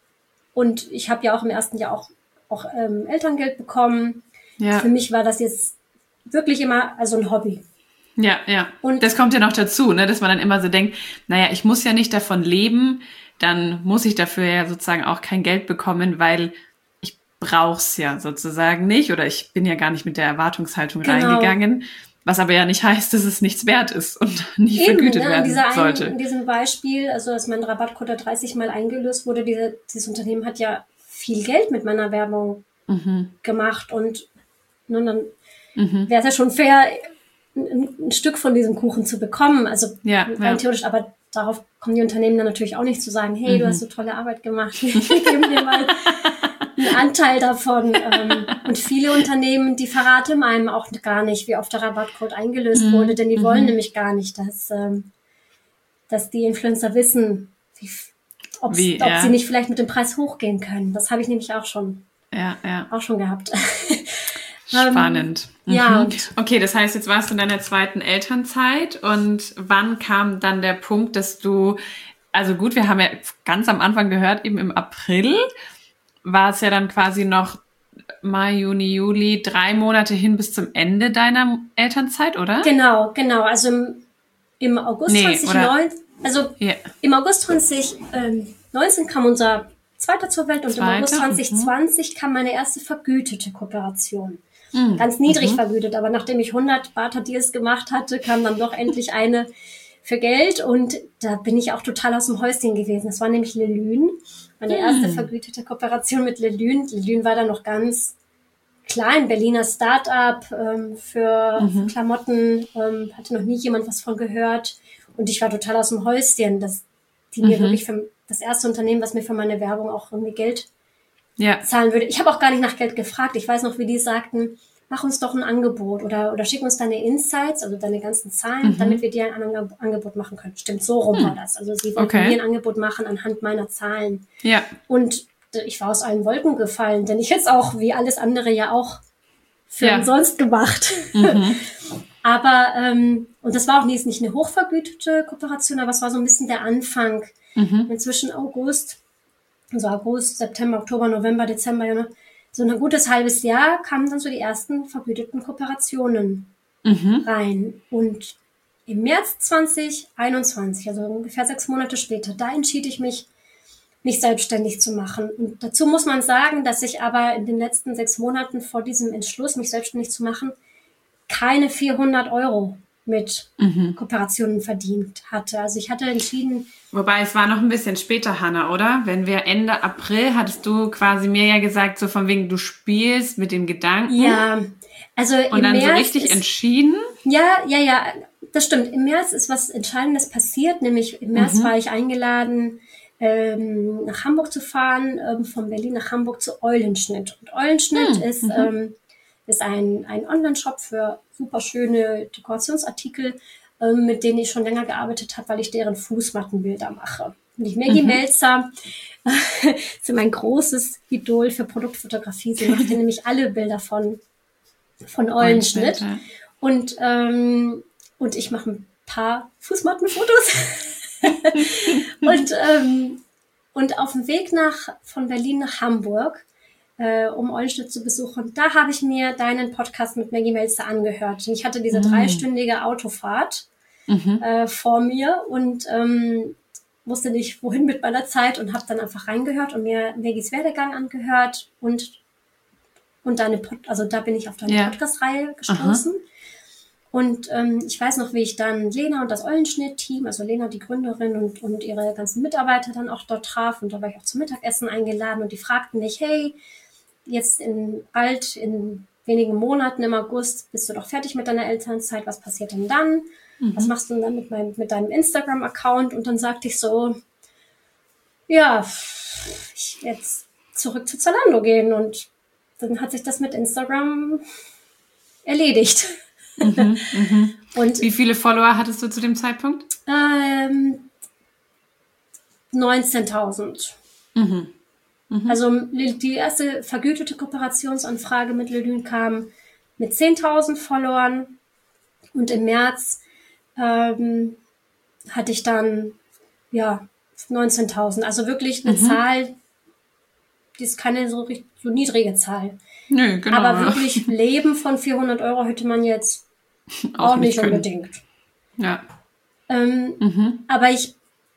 und ich habe ja auch im ersten Jahr auch auch ähm, Elterngeld bekommen. Ja. Für mich war das jetzt wirklich immer also ein Hobby. Ja, ja. Und das kommt ja noch dazu, ne, dass man dann immer so denkt, naja, ich muss ja nicht davon leben, dann muss ich dafür ja sozusagen auch kein Geld bekommen, weil ich brauch's ja sozusagen nicht oder ich bin ja gar nicht mit der Erwartungshaltung genau. reingegangen, was aber ja nicht heißt, dass es nichts wert ist und nicht Eben, vergütet ne, werden dieser sollte. Ein, in diesem Beispiel, also dass mein Rabattcode dreißig Mal eingelöst wurde, diese, dieses Unternehmen hat ja viel Geld mit meiner Werbung mhm. gemacht und ne, dann mhm. wäre es ja schon fair, ein, ein Stück von diesem Kuchen zu bekommen. Also ja, rein ja. theoretisch, aber darauf kommen die Unternehmen dann natürlich auch nicht zu sagen, hey, mhm. du hast so tolle Arbeit gemacht, wir geben dir mal einen Anteil davon. Und viele Unternehmen, die verraten einem auch gar nicht, wie oft der Rabattcode eingelöst mhm. wurde, denn die mhm. wollen nämlich gar nicht, dass, dass die Influencer wissen, wie Ob, Wie, ob ja. sie nicht vielleicht mit dem Preis hochgehen können. Das habe ich nämlich auch schon, ja, ja. auch schon gehabt. Spannend. ähm, ja. Mhm. Okay, das heißt, jetzt warst du in deiner zweiten Elternzeit und wann kam dann der Punkt, dass du, also gut, wir haben ja ganz am Anfang gehört, eben im April war es ja dann quasi noch Mai, Juni, Juli, drei Monate hin bis zum Ende deiner Elternzeit, oder? Genau, genau. Also im, im August nee, zwanzig neunzehn Also yeah. im August zwanzig neunzehn kam unser zweiter zur Welt und Zweite? im August zwanzig zwanzig mhm. kam meine erste vergütete Kooperation. Mhm. Ganz niedrig mhm. vergütet, aber nachdem ich hundert Barter-Deals gemacht hatte, kam dann doch endlich eine für Geld und da bin ich auch total aus dem Häuschen gewesen. Das war nämlich Lelune, meine mhm. erste vergütete Kooperation mit Lelune. Lelune war dann noch ganz klein, Berliner Start-up ähm, für, mhm. für Klamotten, ähm, hatte noch nie jemand was von gehört. Und ich war total aus dem Häuschen, dass die mir mhm. wirklich für das erste Unternehmen, was mir für meine Werbung auch irgendwie Geld ja. zahlen würde. Ich habe auch gar nicht nach Geld gefragt. Ich weiß noch, wie die sagten, mach uns doch ein Angebot oder, oder schick uns deine Insights, also deine ganzen Zahlen, mhm. damit wir dir ein Ange- Angebot machen können. Stimmt, so rum mhm. war das. Also sie wollten okay. mir ein Angebot machen anhand meiner Zahlen. Ja. Und ich war aus allen Wolken gefallen, denn ich hätte es auch, wie alles andere ja auch, für ja. umsonst gemacht. Mhm. Aber, ähm, und das war auch nicht, nicht eine hochvergütete Kooperation, aber es war so ein bisschen der Anfang. Mhm. Inzwischen August, also August, September, Oktober, November, Dezember, ja, so ein gutes halbes Jahr kamen dann so die ersten vergüteten Kooperationen mhm. rein. Und im März zwanzig einundzwanzig, also ungefähr sechs Monate später, da entschied ich mich, mich selbstständig zu machen. Und dazu muss man sagen, dass ich aber in den letzten sechs Monaten vor diesem Entschluss, mich selbstständig zu machen, keine vierhundert Euro mit mhm. Kooperationen verdient hatte. Also ich hatte entschieden... Wobei, es war noch ein bisschen später, Hanna, oder? Wenn wir Ende April, hattest du quasi mir ja gesagt, so von wegen, du spielst mit dem Gedanken. Ja, also im Und dann März so richtig ist, entschieden? Ja, ja, ja, das stimmt. Im März ist was Entscheidendes passiert, nämlich im März mhm. war ich eingeladen, ähm, nach Hamburg zu fahren, ähm, von Berlin nach Hamburg zu Eulenschnitt. Und Eulenschnitt mhm. ist... Ähm, ist ein, ein Online-Shop für super schöne Dekorationsartikel, ähm, mit denen ich schon länger gearbeitet habe, weil ich deren Fußmattenbilder mache. Und ich Maggie mhm. Melzer ist mein großes Idol für Produktfotografie. Sie macht ja nämlich alle Bilder von, von Eulenschnitt. Und, ähm, und ich mache ein paar Fußmattenfotos. und, ähm, und auf dem Weg nach, von Berlin nach Hamburg, Äh, um Eulenschnitt zu besuchen. Da habe ich mir deinen Podcast mit Maggie Melzer angehört. Und ich hatte diese mhm. dreistündige Autofahrt mhm. äh, vor mir und ähm, wusste nicht, wohin mit meiner Zeit und habe dann einfach reingehört und mir Maggies Werdegang angehört und und deine Pod- also da bin ich auf deine ja. Podcast-Reihe gestoßen. Aha. Und ähm, ich weiß noch, wie ich dann Lena und das Eulenschnitt-Team, also Lena, die Gründerin und, und ihre ganzen Mitarbeiter dann auch dort traf. Und da war ich auch zum Mittagessen eingeladen und die fragten mich, hey, jetzt in bald, in wenigen Monaten im August, bist du doch fertig mit deiner Elternzeit, was passiert denn dann? Mhm. Was machst du denn dann mit, mein, mit deinem Instagram-Account? Und dann sagte ich so, ja, ich werde jetzt zurück zu Zalando gehen. Und dann hat sich das mit Instagram erledigt. Mhm, mhm. Und wie viele Follower hattest du zu dem Zeitpunkt? Ähm, neunzehntausend. Mhm. Mhm. Also die erste vergütete Kooperationsanfrage mit Lelune kam mit zehntausend Followern und im März ähm, hatte ich dann ja neunzehntausend. Also wirklich eine mhm. Zahl, die ist keine so, so niedrige Zahl. Nö, genau. Aber wirklich leben von vierhundert Euro hätte man jetzt auch, auch nicht können. Unbedingt. Ja. Ähm, mhm. Aber ich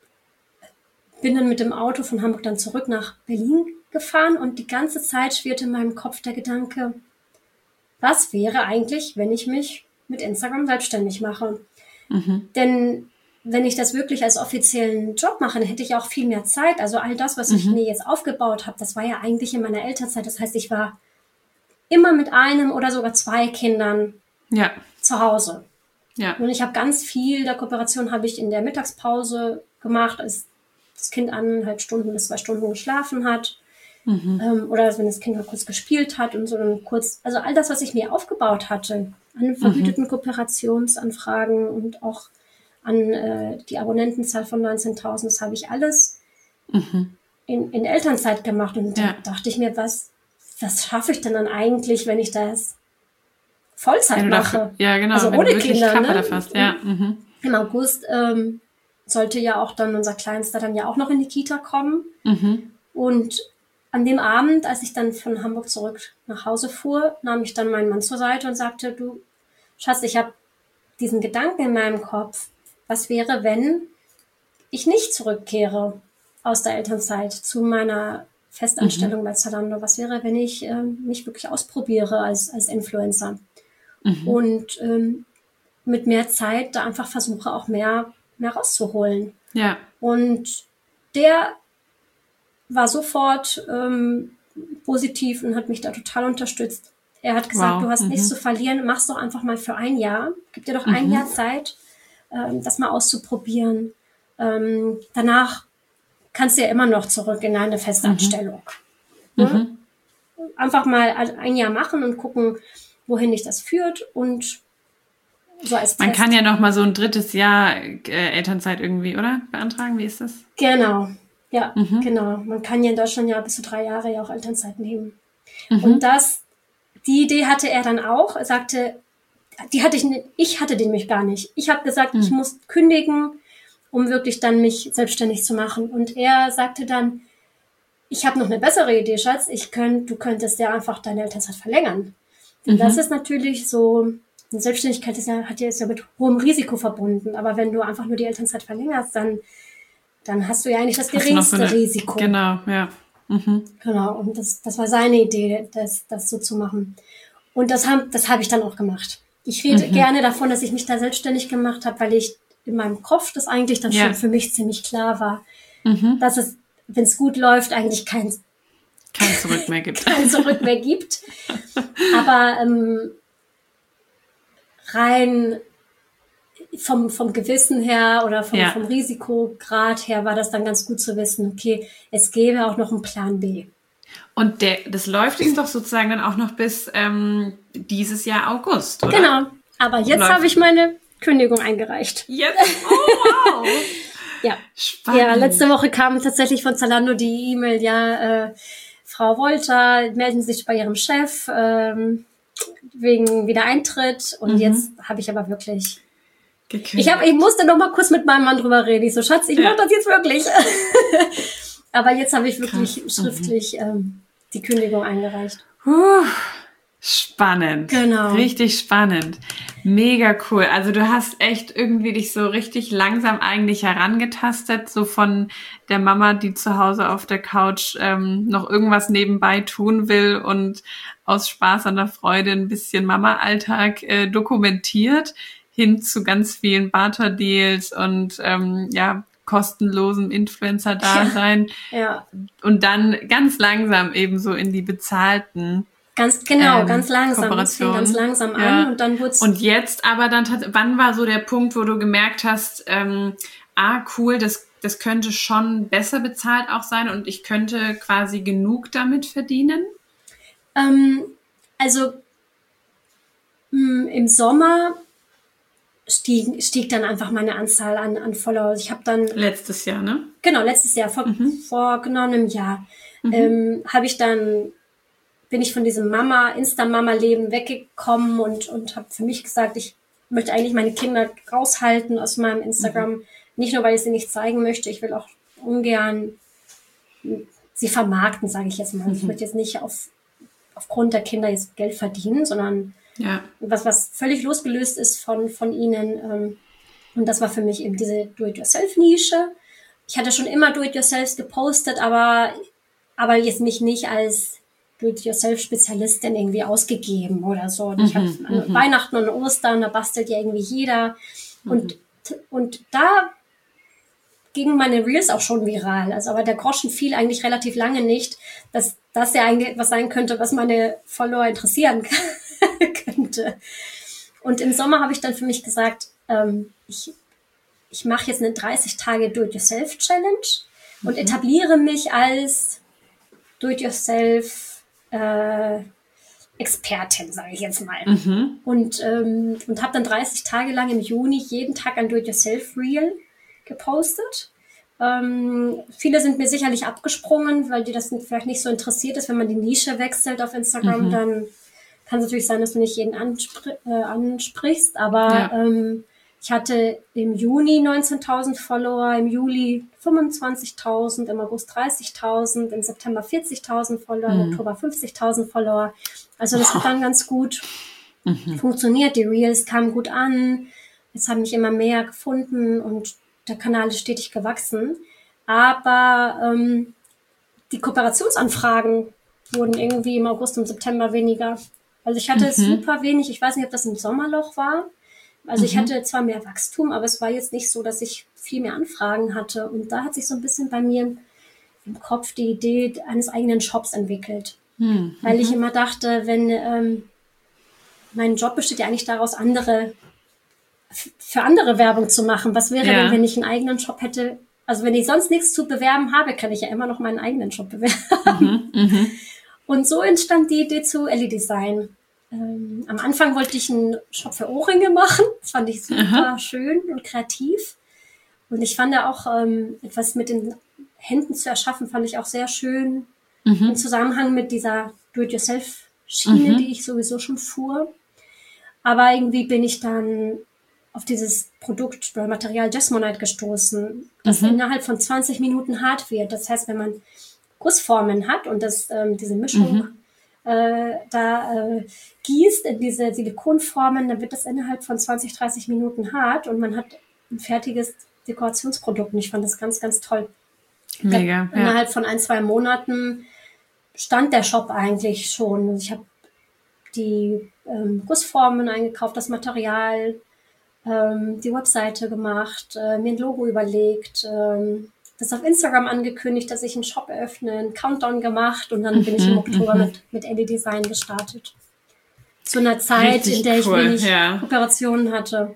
bin dann mit dem Auto von Hamburg dann zurück nach Berlin gefahren und die ganze Zeit schwirrte in meinem Kopf der Gedanke, was wäre eigentlich, wenn ich mich mit Instagram selbstständig mache? Mhm. Denn wenn ich das wirklich als offiziellen Job mache, dann hätte ich auch viel mehr Zeit. Also all das, was mhm. ich mir jetzt aufgebaut habe, das war ja eigentlich in meiner Elternzeit. Das heißt, ich war immer mit einem oder sogar zwei Kindern ja. zu Hause. Ja. Und ich habe ganz viel der Kooperation habe ich in der Mittagspause gemacht, als das Kind eineinhalb Stunden bis zwei Stunden geschlafen hat. Mhm. Ähm, oder wenn das Kind mal kurz gespielt hat und so dann kurz, also all das, was ich mir aufgebaut hatte, an vergüteten mhm. Kooperationsanfragen und auch an äh, die Abonnentenzahl von neunzehntausend, das habe ich alles mhm. in, in Elternzeit gemacht. Und ja. da dachte ich mir, was, was schaffe ich denn dann eigentlich, wenn ich das Vollzeit mache? Dafür, ja, genau. Also wenn ohne du Kinder. Ne? Fasst. Ja. Mhm. Im August ähm, sollte ja auch dann unser Kleinster dann ja auch noch in die Kita kommen. Mhm. Und an dem Abend, als ich dann von Hamburg zurück nach Hause fuhr, nahm ich dann meinen Mann zur Seite und sagte, du, Schatz, ich habe diesen Gedanken in meinem Kopf, was wäre, wenn ich nicht zurückkehre aus der Elternzeit zu meiner Festanstellung mhm. bei Zalando? Was wäre, wenn ich äh, mich wirklich ausprobiere als, als Influencer? Mhm. Und ähm, mit mehr Zeit da einfach versuche, auch mehr, mehr rauszuholen. Ja. Und der war sofort ähm, positiv und hat mich da total unterstützt. Er hat gesagt, wow. du hast mhm. nichts zu verlieren, mach's doch einfach mal für ein Jahr. Gib dir doch mhm. ein Jahr Zeit, ähm, das mal auszuprobieren. Ähm, danach kannst du ja immer noch zurück in eine Festanstellung. Mhm. Ja? Einfach mal ein Jahr machen und gucken, wohin dich das führt und so als Man Test. kann ja noch mal so ein drittes Jahr äh, Elternzeit irgendwie, oder? Beantragen, wie ist das? Genau, ja, Mhm. genau. Man kann ja in Deutschland ja bis zu drei Jahre ja auch Elternzeit nehmen. Mhm. Und das, die Idee hatte er dann auch. Er sagte, die hatte ich, ich hatte den mich gar nicht. Ich habe gesagt, Mhm. ich muss kündigen, um wirklich dann mich selbstständig zu machen. Und er sagte dann, ich habe noch eine bessere Idee, Schatz. Ich könnt, du könntest ja einfach deine Elternzeit verlängern. Denn Mhm. das ist natürlich so, eine Selbstständigkeit ist ja, hat ja, ist ja mit hohem Risiko verbunden. Aber wenn du einfach nur die Elternzeit verlängerst, dann, dann hast du ja eigentlich das Hast du noch so geringste eine- Risiko. Genau, ja. Mhm. Genau, und das, das war seine Idee, das, das so zu machen. Und das habe das hab ich dann auch gemacht. Ich rede Mhm. gerne davon, dass ich mich da selbstständig gemacht habe, weil ich in meinem Kopf das eigentlich dann Ja. schon für mich ziemlich klar war, Mhm. dass es, wenn es gut läuft, eigentlich kein, Kein Zurück mehr gibt. kein Zurück mehr gibt. Aber ähm, rein vom, vom Gewissen her oder vom, Ja. vom Risikograd her war das dann ganz gut zu wissen, okay, es gäbe auch noch einen Plan B. Und der, das läuft jetzt doch sozusagen dann auch noch bis ähm, dieses Jahr August, oder? Genau, aber jetzt Läuft. habe ich meine Kündigung eingereicht. Jetzt? Oh, wow. Ja. Spannend. Ja, letzte Woche kam tatsächlich von Zalando die E-Mail, ja, äh, Frau Wolter, melden Sie sich bei Ihrem Chef ähm, wegen Wiedereintritt. Und Mhm. jetzt habe ich aber wirklich... Gekündigt. Ich, hab, ich musste noch mal kurz mit meinem Mann drüber reden. Ich so, Schatz, ich Ja. mach das jetzt wirklich. Aber jetzt habe ich wirklich Krass. schriftlich ähm, die Kündigung eingereicht. Puh, spannend. Genau. Richtig spannend. Mega cool. Also du hast echt irgendwie dich so richtig langsam eigentlich herangetastet, so von der Mama, die zu Hause auf der Couch ähm, noch irgendwas nebenbei tun will und aus Spaß an der Freude ein bisschen Mama-Alltag äh, dokumentiert, hin zu ganz vielen Barter-Deals und ähm, ja kostenlosem Influencer-Dasein. Ja, Und dann ganz langsam eben so in die bezahlten ganz genau, Ähm, ganz langsam. Es fing Kooperation. ganz langsam Ja. an und dann wurde es... Und jetzt aber dann, tat- wann war so der Punkt, wo du gemerkt hast, ähm, ah, cool, das, das könnte schon besser bezahlt auch sein und ich könnte quasi genug damit verdienen? Ähm, also mh, im Sommer stieg, stieg dann einfach meine Anzahl an, an Followers. Ich habe dann, Letztes Jahr, ne? genau, letztes Jahr, vor, vor genau einem Jahr, ähm, habe ich dann, bin ich von diesem Mama, Insta-Mama-Leben weggekommen und, und habe für mich gesagt, ich möchte eigentlich meine Kinder raushalten aus meinem Instagram. Nicht nur, weil ich sie nicht zeigen möchte, ich will auch ungern sie vermarkten, sage ich jetzt mal. Ich möchte jetzt nicht auf, aufgrund der Kinder jetzt Geld verdienen, sondern Ja. was, was völlig losgelöst ist von, von ihnen. Ähm, und das war für mich eben diese Do-it-yourself-Nische. Ich hatte schon immer Do-it-yourself gepostet, aber, aber jetzt mich nicht als Do-it-yourself-Spezialistin irgendwie ausgegeben oder so. Und ich Mhm, hab an Weihnachten und Ostern, da bastelt ja irgendwie jeder. Und, und da gingen meine Reels auch schon viral. Also, aber der Groschen fiel eigentlich relativ lange nicht, dass das ja eigentlich etwas sein könnte, was meine Follower interessieren könnte. Und im Sommer habe ich dann für mich gesagt, ähm, ich, ich mache jetzt eine dreißig Tage Do-it-yourself-Challenge und etabliere mich als Do-it-yourself äh, Expertin, sage ich jetzt mal. Mhm. Und, ähm, und habe dann dreißig Tage lang im Juni jeden Tag ein Do-it-yourself-Reel gepostet. Ähm, viele sind mir sicherlich abgesprungen, weil die das vielleicht nicht so interessiert ist. Wenn man die Nische wechselt auf Instagram, Mhm. dann kann es natürlich sein, dass du nicht jeden anspr äh, ansprichst. Aber Ja. ähm, ich hatte im Juni neunzehntausend Follower, im Juli fünfundzwanzigtausend, im August dreißigtausend, im September vierzigtausend Follower, im Oktober fünfzigtausend Follower. Also das hat dann ganz gut funktioniert. Die Reels kamen gut an. Jetzt haben mich immer mehr gefunden und der Kanal ist stetig gewachsen. Aber ähm, die Kooperationsanfragen wurden irgendwie im August und September weniger. Also ich hatte super wenig. Ich weiß nicht, ob das im Sommerloch war. Also ich hatte zwar mehr Wachstum, aber es war jetzt nicht so, dass ich viel mehr Anfragen hatte. Und da hat sich so ein bisschen bei mir im Kopf die Idee eines eigenen Shops entwickelt. Mhm. Weil ich immer dachte, wenn ähm, mein Job besteht ja eigentlich daraus, andere f- für andere Werbung zu machen. Was wäre Ja. denn, wenn ich einen eigenen Shop hätte? Also wenn ich sonst nichts zu bewerben habe, kann ich ja immer noch meinen eigenen Shop bewerben. Mhm. Mhm. Und so entstand die Idee zu Ellie Design. ähm, am Anfang wollte ich einen Shop für Ohrringe machen. Das fand ich super Aha. schön und kreativ. Und ich fand ja auch ähm, etwas mit den Händen zu erschaffen, fand ich auch sehr schön. Mhm. Im Zusammenhang mit dieser Do-it-yourself-Schiene, mhm. die ich sowieso schon fuhr. Aber irgendwie bin ich dann auf dieses Produkt oder Material Jesmonite gestoßen, das mhm. innerhalb von zwanzig Minuten hart wird. Das heißt, wenn man Gussformen hat und das ähm, diese Mischung mhm. äh, da äh, gießt in diese Silikonformen, dann wird das innerhalb von zwanzig, dreißig Minuten hart und man hat ein fertiges Dekorationsprodukt. Und ich fand das ganz, ganz toll. Mega. Da, ja. Innerhalb von ein, zwei Monaten stand der Shop eigentlich schon. Also ich habe die ähm, Gussformen eingekauft, das Material, ähm, die Webseite gemacht, äh, mir ein Logo überlegt, ähm, das auf Instagram angekündigt, dass ich einen Shop eröffne, einen Countdown gemacht und dann mhm, bin ich im Oktober mit, mit Ellie Design gestartet. Zu einer Zeit, Richtig in der ich cool, wenig ja. Kooperationen hatte.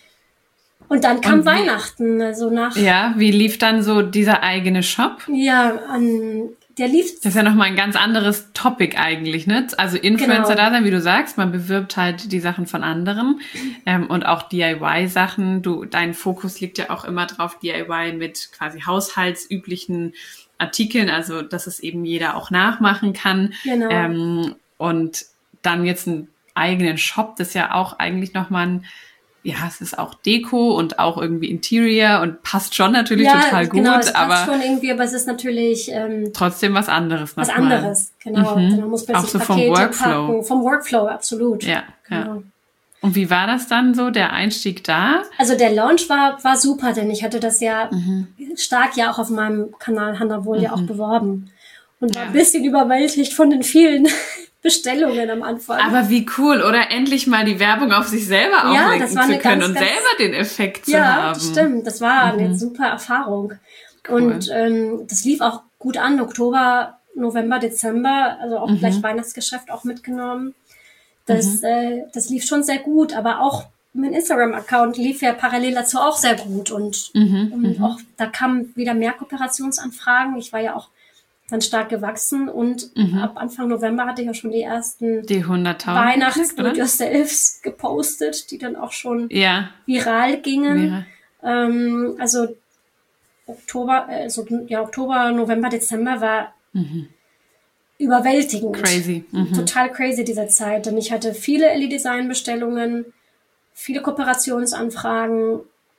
Und dann kam und wie, Weihnachten, also nach... Ja, wie lief dann so dieser eigene Shop? Ja, an... Der lief. Das ist ja nochmal ein ganz anderes Topic eigentlich, ne? Also Influencer da sein, wie du sagst, man bewirbt halt die Sachen von anderen ähm, und auch D I Y-Sachen. Du, dein Fokus liegt ja auch immer drauf, D I Y mit quasi haushaltsüblichen Artikeln, also dass es eben jeder auch nachmachen kann. Genau. Ähm, und dann jetzt einen eigenen Shop, das ist ja auch eigentlich nochmal ein ja, es ist auch Deko und auch irgendwie Interior und passt schon natürlich ja, total gut, genau, es passt aber schon irgendwie, aber es ist natürlich ähm, trotzdem was anderes. Was mal. anderes, genau. Mhm. Man muss auch so vom Workflow. Packen. Vom Workflow, absolut. Ja, genau. ja. Und wie war das dann so, der Einstieg da? Also der Launch war war super, denn ich hatte das ja mhm. stark ja auch auf meinem Kanal Hannah Wohl mhm. ja auch beworben und war ja. ein bisschen überwältigt von den vielen Bestellungen am Anfang. Aber wie cool, oder? Endlich mal die Werbung auf sich selber auflenken ja, zu können ganz, und ganz, selber den Effekt zu ja, haben. Ja, stimmt. Das war mhm. eine super Erfahrung. Cool. Und ähm, das lief auch gut an. Oktober, November, Dezember, also auch mhm. gleich Weihnachtsgeschäft auch mitgenommen. Das, mhm. äh, das lief schon sehr gut, aber auch mein Instagram-Account lief ja parallel dazu auch sehr gut. Und, mhm. und mhm. auch da kamen wieder mehr Kooperationsanfragen. Ich war ja auch dann stark gewachsen und mhm. ab Anfang November hatte ich ja schon die ersten die hunderttausend Weihnachts-Do-it-yourselfs gepostet, die dann auch schon ja. viral gingen. Viral. Ähm, also Oktober, also ja Oktober, November, Dezember war mhm. überwältigend. Crazy. Mhm. Total crazy diese Zeit, denn ich hatte viele Ellie Design Bestellungen, viele Kooperationsanfragen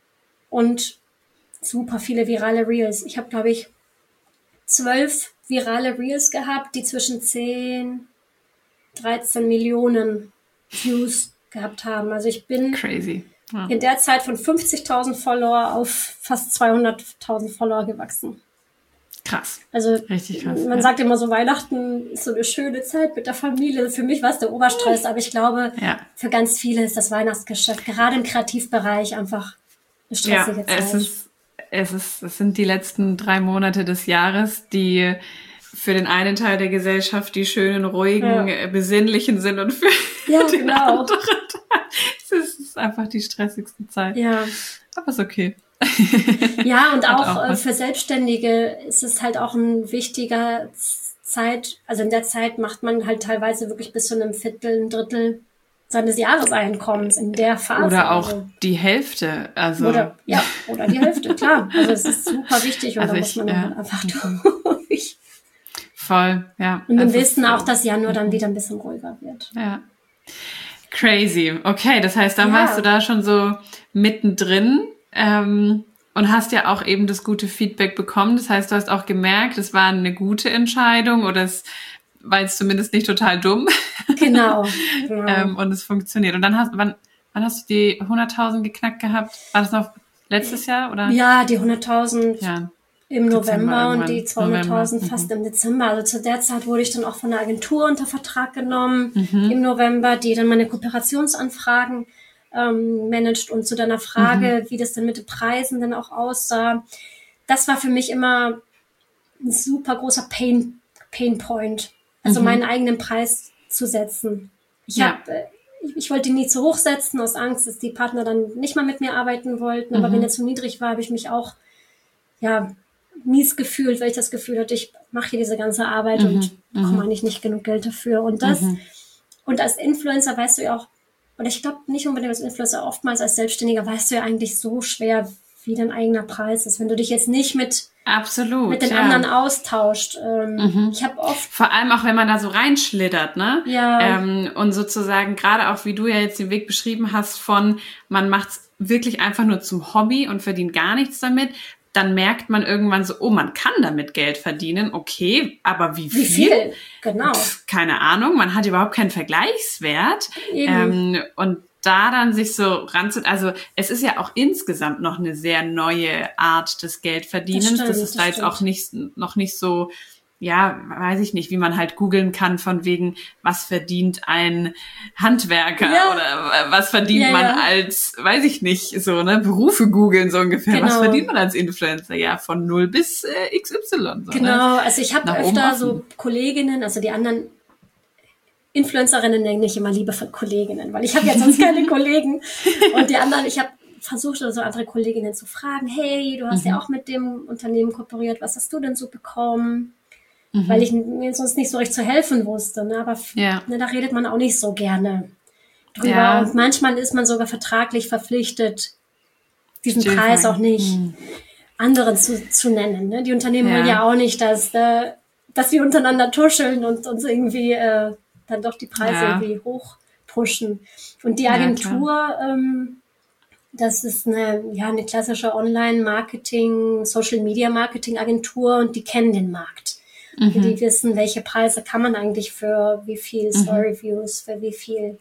und super viele virale Reels. Ich habe, glaube ich, zwölf virale Reels gehabt, die zwischen zehn, dreizehn Millionen Views gehabt haben. Also ich bin Crazy. Ja. in der Zeit von fünfzigtausend Follower auf fast zweihunderttausend Follower gewachsen. Krass. Also richtig krass. Man ja. sagt immer so, Weihnachten ist so eine schöne Zeit mit der Familie. Für mich war es der Oberstress, aber ich glaube, ja. für ganz viele ist das Weihnachtsgeschäft, gerade im Kreativbereich, einfach eine stressige ja, Zeit. Es ist Es, ist, es sind die letzten drei Monate des Jahres, die für den einen Teil der Gesellschaft die schönen, ruhigen, ja. besinnlichen sind und für ja, den genau. anderen Teil es ist einfach die stressigste Zeit. Ja. Aber ist okay. Ja, und auch, auch für Selbstständige ist es halt auch ein wichtiger Zeit, also in der Zeit macht man halt teilweise wirklich bis zu einem Viertel, ein Drittel seines Jahreseinkommens in der Phase. Oder auch also. die Hälfte. Also oder, ja, oder die Hälfte, klar. Also es ist super wichtig und also da muss man ich, ja. einfach durch. Voll, ja. Und wir wissen auch, dass Januar dann wieder ein bisschen ruhiger wird. Ja. Crazy. Okay, das heißt, dann ja. warst du da schon so mittendrin ähm, und hast ja auch eben das gute Feedback bekommen. Das heißt, du hast auch gemerkt, es war eine gute Entscheidung oder es war jetzt zumindest nicht total dumm. Genau. genau. ähm, und es funktioniert. Und dann hast wann, wann hast du die hunderttausend geknackt gehabt? War das noch letztes Jahr, oder? Ja, die hunderttausend ja. im November Dezember und die zweihunderttausend fast mhm. im Dezember. Also zu der Zeit wurde ich dann auch von einer Agentur unter Vertrag genommen mhm. im November, die dann meine Kooperationsanfragen ähm, managt. Und zu deiner Frage, mhm. wie das dann mit den Preisen dann auch aussah, das war für mich immer ein super großer Pain, Pain Point. Also mhm. meinen eigenen Preis zu setzen. Ich ja. habe, ich, ich wollte ihn nie zu hoch setzen, aus Angst, dass die Partner dann nicht mal mit mir arbeiten wollten. Aber mhm. wenn er zu niedrig war, habe ich mich auch, ja, mies gefühlt, weil ich das Gefühl hatte, ich mache hier diese ganze Arbeit mhm. und bekomme eigentlich nicht genug Geld dafür. Und das, mhm. Und als Influencer weißt du ja auch, oder ich glaube nicht unbedingt als Influencer, oftmals als Selbstständiger weißt du ja eigentlich so schwer, wie dein eigener Preis ist, wenn du dich jetzt nicht mit Absolut, mit den ja. anderen austauscht. Ähm, mhm. Ich habe oft vor allem auch, wenn man da so reinschlittert, ne? Ja. Ähm, und sozusagen gerade auch, wie du ja jetzt den Weg beschrieben hast, von man macht's wirklich einfach nur zum Hobby und verdient gar nichts damit, dann merkt man irgendwann so, oh, man kann damit Geld verdienen, okay, aber wie viel? Wie viel? Genau. Pff, keine Ahnung, man hat überhaupt keinen Vergleichswert. Ähm, und da dann sich so ranzut, also es ist ja auch insgesamt noch eine sehr neue Art des Geldverdienens. Das, stimmt, das ist da jetzt auch nicht, noch nicht so, ja, weiß ich nicht, wie man halt googeln kann von wegen, was verdient ein Handwerker ja. oder was verdient ja, man ja. als, weiß ich nicht, so, ne, Berufe googeln so ungefähr. Genau. Was verdient man als Influencer? Ja, von null bis äh, X Y. So, genau, ne? Also ich habe öfter so Kolleginnen, also die anderen Influencerinnen nenne ich immer liebevoll Kolleginnen, weil ich habe ja sonst keine Kollegen. Und die anderen, ich habe versucht, so andere Kolleginnen zu fragen, hey, du hast mhm. ja auch mit dem Unternehmen kooperiert, was hast du denn so bekommen? Mhm. Weil ich mir sonst nicht so recht zu helfen wusste. Ne? Aber ja. ne, da redet man auch nicht so gerne drüber. Ja. Und manchmal ist man sogar vertraglich verpflichtet, diesen Stimmt. Preis auch nicht mhm. anderen zu, zu nennen. Ne? Die Unternehmen ja. wollen ja auch nicht, dass, äh, dass wir untereinander tuscheln und uns irgendwie äh, dann doch die Preise ja. irgendwie hoch pushen. Und die Agentur, ja, ähm, das ist eine, ja, eine klassische Online-Marketing, Social-Media-Marketing-Agentur und die kennen den Markt. Mhm. Die wissen, welche Preise kann man eigentlich für wie viel Story-Views, für wie viel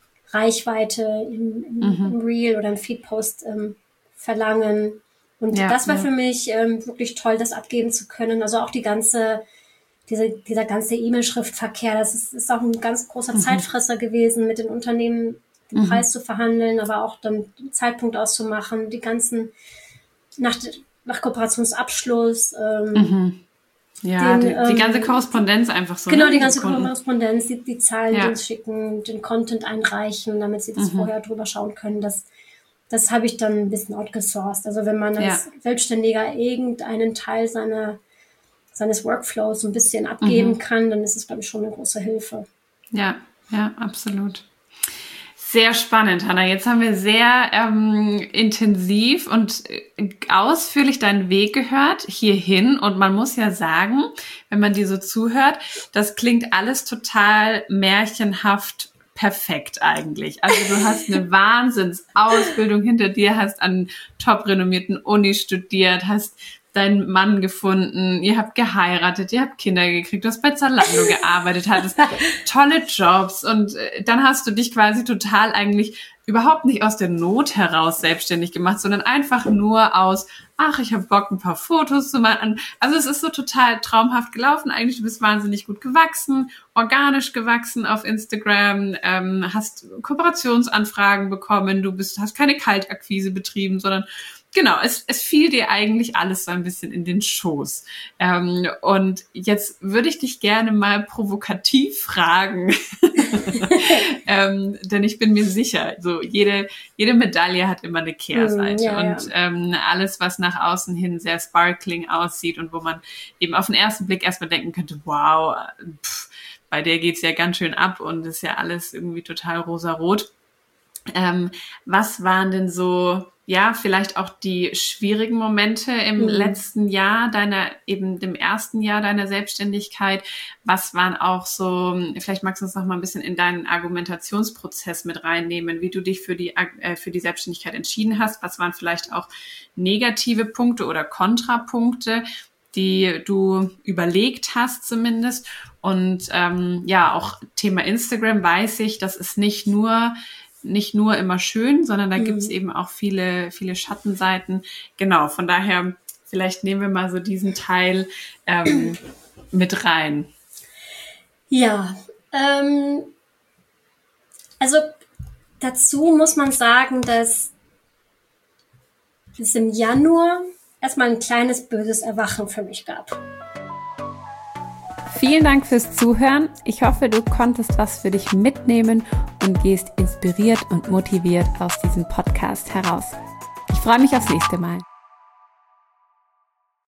Reichweite im, im, mhm. im Reel oder im Feed-Post ähm, verlangen. Und ja, das war ja. für mich ähm, wirklich toll, das abgeben zu können. Also auch die ganze Diese, dieser ganze E-Mail-Schriftverkehr, das ist, ist auch ein ganz großer mhm. Zeitfresser gewesen, mit den Unternehmen den mhm. Preis zu verhandeln, aber auch dann den Zeitpunkt auszumachen, die ganzen, nach, nach Kooperationsabschluss. Ähm, mhm. Ja, den, die, die ganze ähm, Korrespondenz einfach so. Genau, ne? die ganze Korrespondenz, die, die Zahlen, ja. die uns schicken, den Content einreichen, damit sie das mhm. vorher drüber schauen können. Das, das habe ich dann ein bisschen outgesourced. Also wenn man als ja. Selbstständiger irgendeinen Teil seiner seines Workflows ein bisschen abgeben mhm. kann, dann ist es, glaube ich, schon eine große Hilfe. Ja, ja, absolut. Sehr spannend, Hannah. Jetzt haben wir sehr ähm, intensiv und ausführlich deinen Weg gehört hierhin. Und man muss ja sagen, wenn man dir so zuhört, das klingt alles total märchenhaft perfekt eigentlich. Also du hast eine Wahnsinnsausbildung hinter dir, hast an top renommierten Unis studiert, hast deinen Mann gefunden, ihr habt geheiratet, ihr habt Kinder gekriegt, du hast bei Zalando gearbeitet, hattest tolle Jobs und dann hast du dich quasi total eigentlich überhaupt nicht aus der Not heraus selbstständig gemacht, sondern einfach nur aus, ach, ich habe Bock, ein paar Fotos zu machen. Also es ist so total traumhaft gelaufen. Eigentlich, du bist wahnsinnig gut gewachsen, organisch gewachsen auf Instagram, ähm, hast Kooperationsanfragen bekommen, du bist, hast keine Kaltakquise betrieben, sondern genau, es, es fiel dir eigentlich alles so ein bisschen in den Schoß. Ähm, und jetzt würde ich dich gerne mal provokativ fragen, ähm, denn ich bin mir sicher, so jede jede Medaille hat immer eine Kehrseite. Ja, ja. Und ähm, alles, was nach außen hin sehr sparkling aussieht und wo man eben auf den ersten Blick erstmal denken könnte, wow, pff, bei der geht's ja ganz schön ab und ist ja alles irgendwie total rosarot. Ähm, was waren denn so, ja, vielleicht auch die schwierigen Momente im mhm. letzten Jahr deiner, eben dem ersten Jahr deiner Selbstständigkeit? Was waren auch so, vielleicht magst du uns noch mal ein bisschen in deinen Argumentationsprozess mit reinnehmen, wie du dich für die, äh, für die Selbstständigkeit entschieden hast? Was waren vielleicht auch negative Punkte oder Kontrapunkte, die du überlegt hast zumindest? Und ähm, ja, auch Thema Instagram weiß ich, das ist nicht nur nicht nur immer schön, sondern da mhm. gibt es eben auch viele, viele Schattenseiten. Genau, von daher, vielleicht nehmen wir mal so diesen Teil ähm, mit rein. Ja, ähm, also dazu muss man sagen, dass es im Januar erstmal ein kleines böses Erwachen für mich gab. Vielen Dank fürs Zuhören. Ich hoffe, du konntest was für dich mitnehmen und gehst inspiriert und motiviert aus diesem Podcast heraus. Ich freue mich aufs nächste Mal.